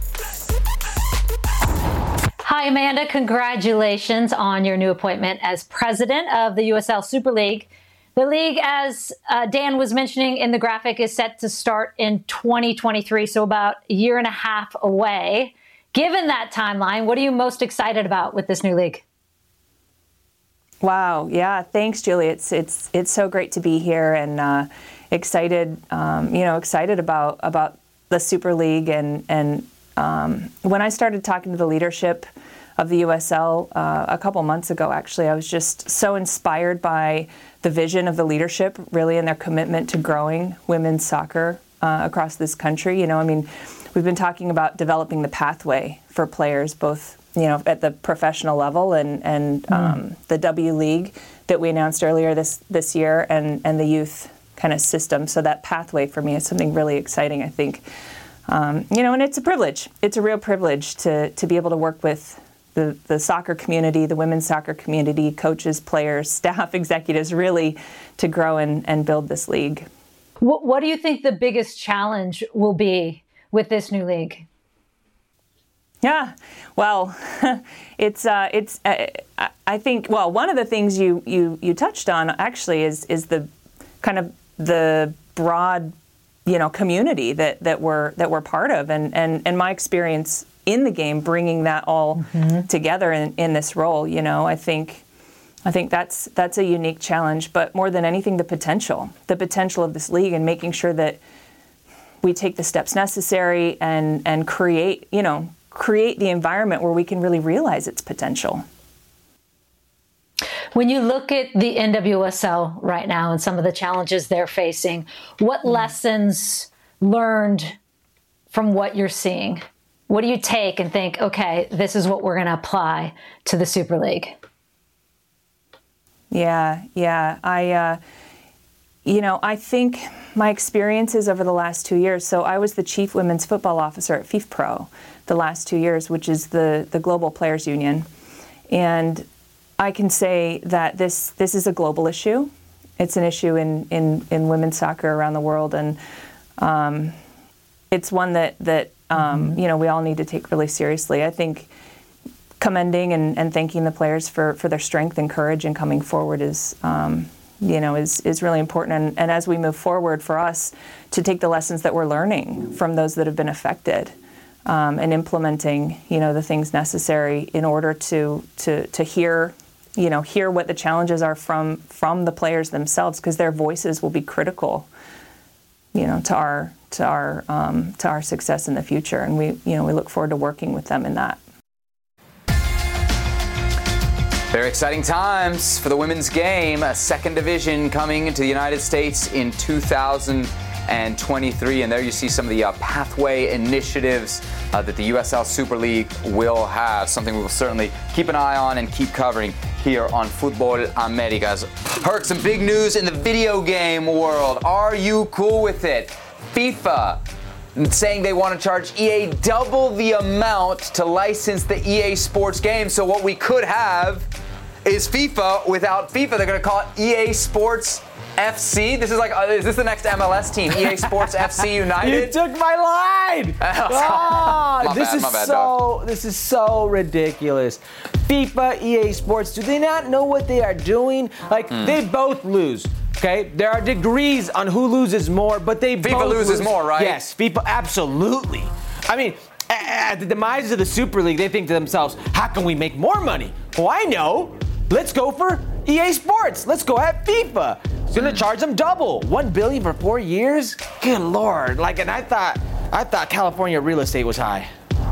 Hi, Amanda. Congratulations on your new appointment as president of the U S L Super League. The league, as uh, Dan was mentioning in the graphic, is set to start in twenty twenty-three, so about a year and a half away. Given that timeline, what are you most excited about with this new league? Wow, yeah, thanks, Julie. It's it's it's so great to be here and uh, excited, um, you know, excited about about the Super League and and um, when I started talking to the leadership of the U S L uh, a couple months ago, actually, I was just so inspired by the vision of the leadership, really, and their commitment to growing women's soccer uh, across this country. You know, I mean, we've been talking about developing the pathway for players, both, you know, at the professional level and and mm. um, the W League that we announced earlier this this year, and and the youth kind of system. So that pathway for me is something really exciting, I think. Um, you know, and it's a privilege. It's a real privilege to to be able to work with the, the soccer community, the women's soccer community, coaches, players, staff, executives, really to grow and, and build this league. What, what do you think the biggest challenge will be with this new league? Yeah, well, it's uh, it's uh, I think well one of the things you you you touched on actually is is the kind of the broad, you know, community that that we're that we're part of, and and and my experience in the game, bringing that all mm-hmm. together in, in this role. You know, I think I think that's that's a unique challenge, but more than anything, the potential, the potential of this league, and making sure that we take the steps necessary and and create, you know, create the environment where we can really realize its potential. When you look at the N W S L right now and some of the challenges they're facing, what mm. lessons learned from what you're seeing? What do you take and think, okay, this is what we're going to apply to the Super League? Yeah, yeah. I, uh, you know, I think my experiences over the last two years, so I was the chief women's football officer at FIFPro the last two years, which is the, the Global Players Union. And I can say that this this is a global issue. It's an issue in, in, in women's soccer around the world. And um, it's one that, that um, you know, we all need to take really seriously. I think commending and, and thanking the players for, for their strength and courage in coming forward is, um, you know, is, is really important. And, and as we move forward for us to take the lessons that we're learning from those that have been affected um, and implementing, you know, the things necessary in order to, to, to hear, you know, hear what the challenges are from, from the players themselves, because their voices will be critical, you know, to our, to our, um, to our success in the future. And we, you know, we look forward to working with them in that. Very exciting times for the women's game. A second division coming into the United States in two thousand twenty-three. And there you see some of the uh, pathway initiatives uh, that the U S L Super League will have. Something we will certainly keep an eye on and keep covering here on Futbol Americas. Herc, some big news in the video game world. Are you cool with it? FIFA saying they want to charge E A double the amount to license the E A Sports game. So what we could have is FIFA without FIFA. They're going to call it E A Sports F C. This is like, uh, is this the next M L S team? E A Sports F C United? You took my line. Oh, my this bad, is my bad, so dog. this is so ridiculous. FIFA, E A Sports, do they not know what they are doing? Like Mm. they both lose. Okay, there are degrees on who loses more, but they FIFA both loses lose. more, right? Yes, FIFA absolutely. I mean, at the demise of the Super League, they think to themselves, how can we make more money? Well, I know. Let's go for E A Sports. Let's go at FIFA. It's gonna charge them double. One billion for four years? Good Lord. Like, and I thought, I thought California real estate was high.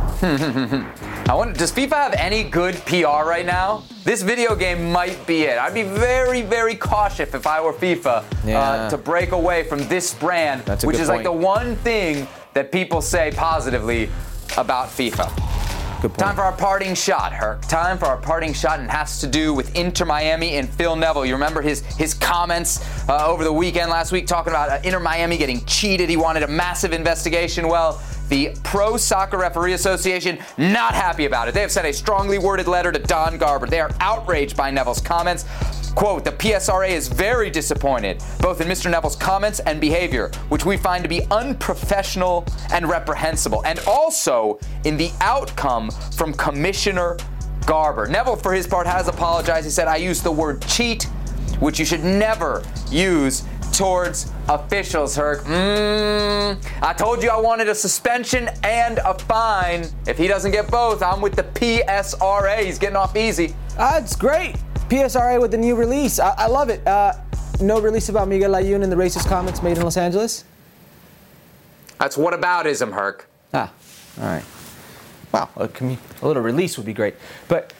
I wonder, does FIFA have any good P R right now? This video game might be it. I'd be very, very cautious if I were FIFA Yeah. uh, to break away from this brand, That's a which good is like point. the one thing that people say positively about FIFA. Good point. Time for our parting shot, Herc. Time for our parting shot, and it has to do with Inter Miami and Phil Neville. You remember his his comments uh, over the weekend last week talking about uh, Inter Miami getting cheated. He wanted a massive investigation. Well, the Pro Soccer Referee Association not happy about it. They have sent a strongly worded letter to Don Garber. They are outraged by Neville's comments. Quote, the P S R A is very disappointed, both in Mister Neville's comments and behavior, which we find to be unprofessional and reprehensible, and also in the outcome from Commissioner Garber. Neville, for his part, has apologized. He said, I used the word cheat, which you should never use towards officials, Herc. Mm, I told you I wanted a suspension and a fine. If he doesn't get both, I'm with the P S R A. He's getting off easy. That's great. P S R A with the new release. I, I love it. Uh, no release about Miguel Layún and the racist comments made in Los Angeles? That's whataboutism, Herc. Ah, all right. Wow, a, commu- a little release would be great. But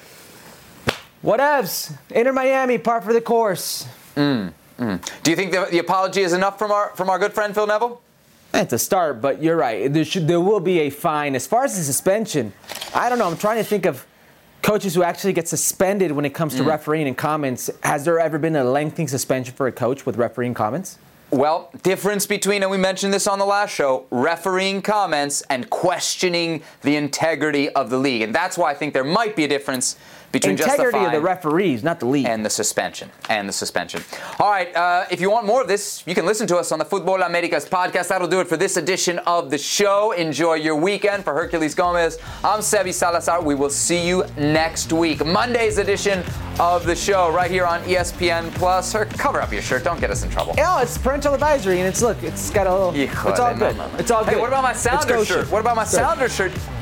whatevs. Inter Miami, par for the course. Mm, mm. Do you think the, the apology is enough from our from our good friend Phil Neville? It's a start, but you're right. There should there will be a fine. As far as the suspension, I don't know. I'm trying to think of coaches who actually get suspended when it comes to mm. refereeing and comments. Has there ever been a lengthy suspension for a coach with refereeing comments? Well, difference between, and we mentioned this on the last show, refereeing comments and questioning the integrity of the league. And that's why I think there might be a difference between integrity just the fine of the referees, not the league, and the suspension. And the suspension. All right, uh, if you want more of this, you can listen to us on the Futbol Americas podcast. That'll do it for this edition of the show. Enjoy your weekend. For Hercules Gomez, I'm Sebi Salazar. We will see you next week. Monday's edition of the show right here on E S P N Plus. Herc, cover up your shirt. Don't get us in trouble. No, it's parental advisory, and it's look, it's got a little. It's all good. It's all good. Hey, what about my Sounder shirt? What about my Sounder shirt?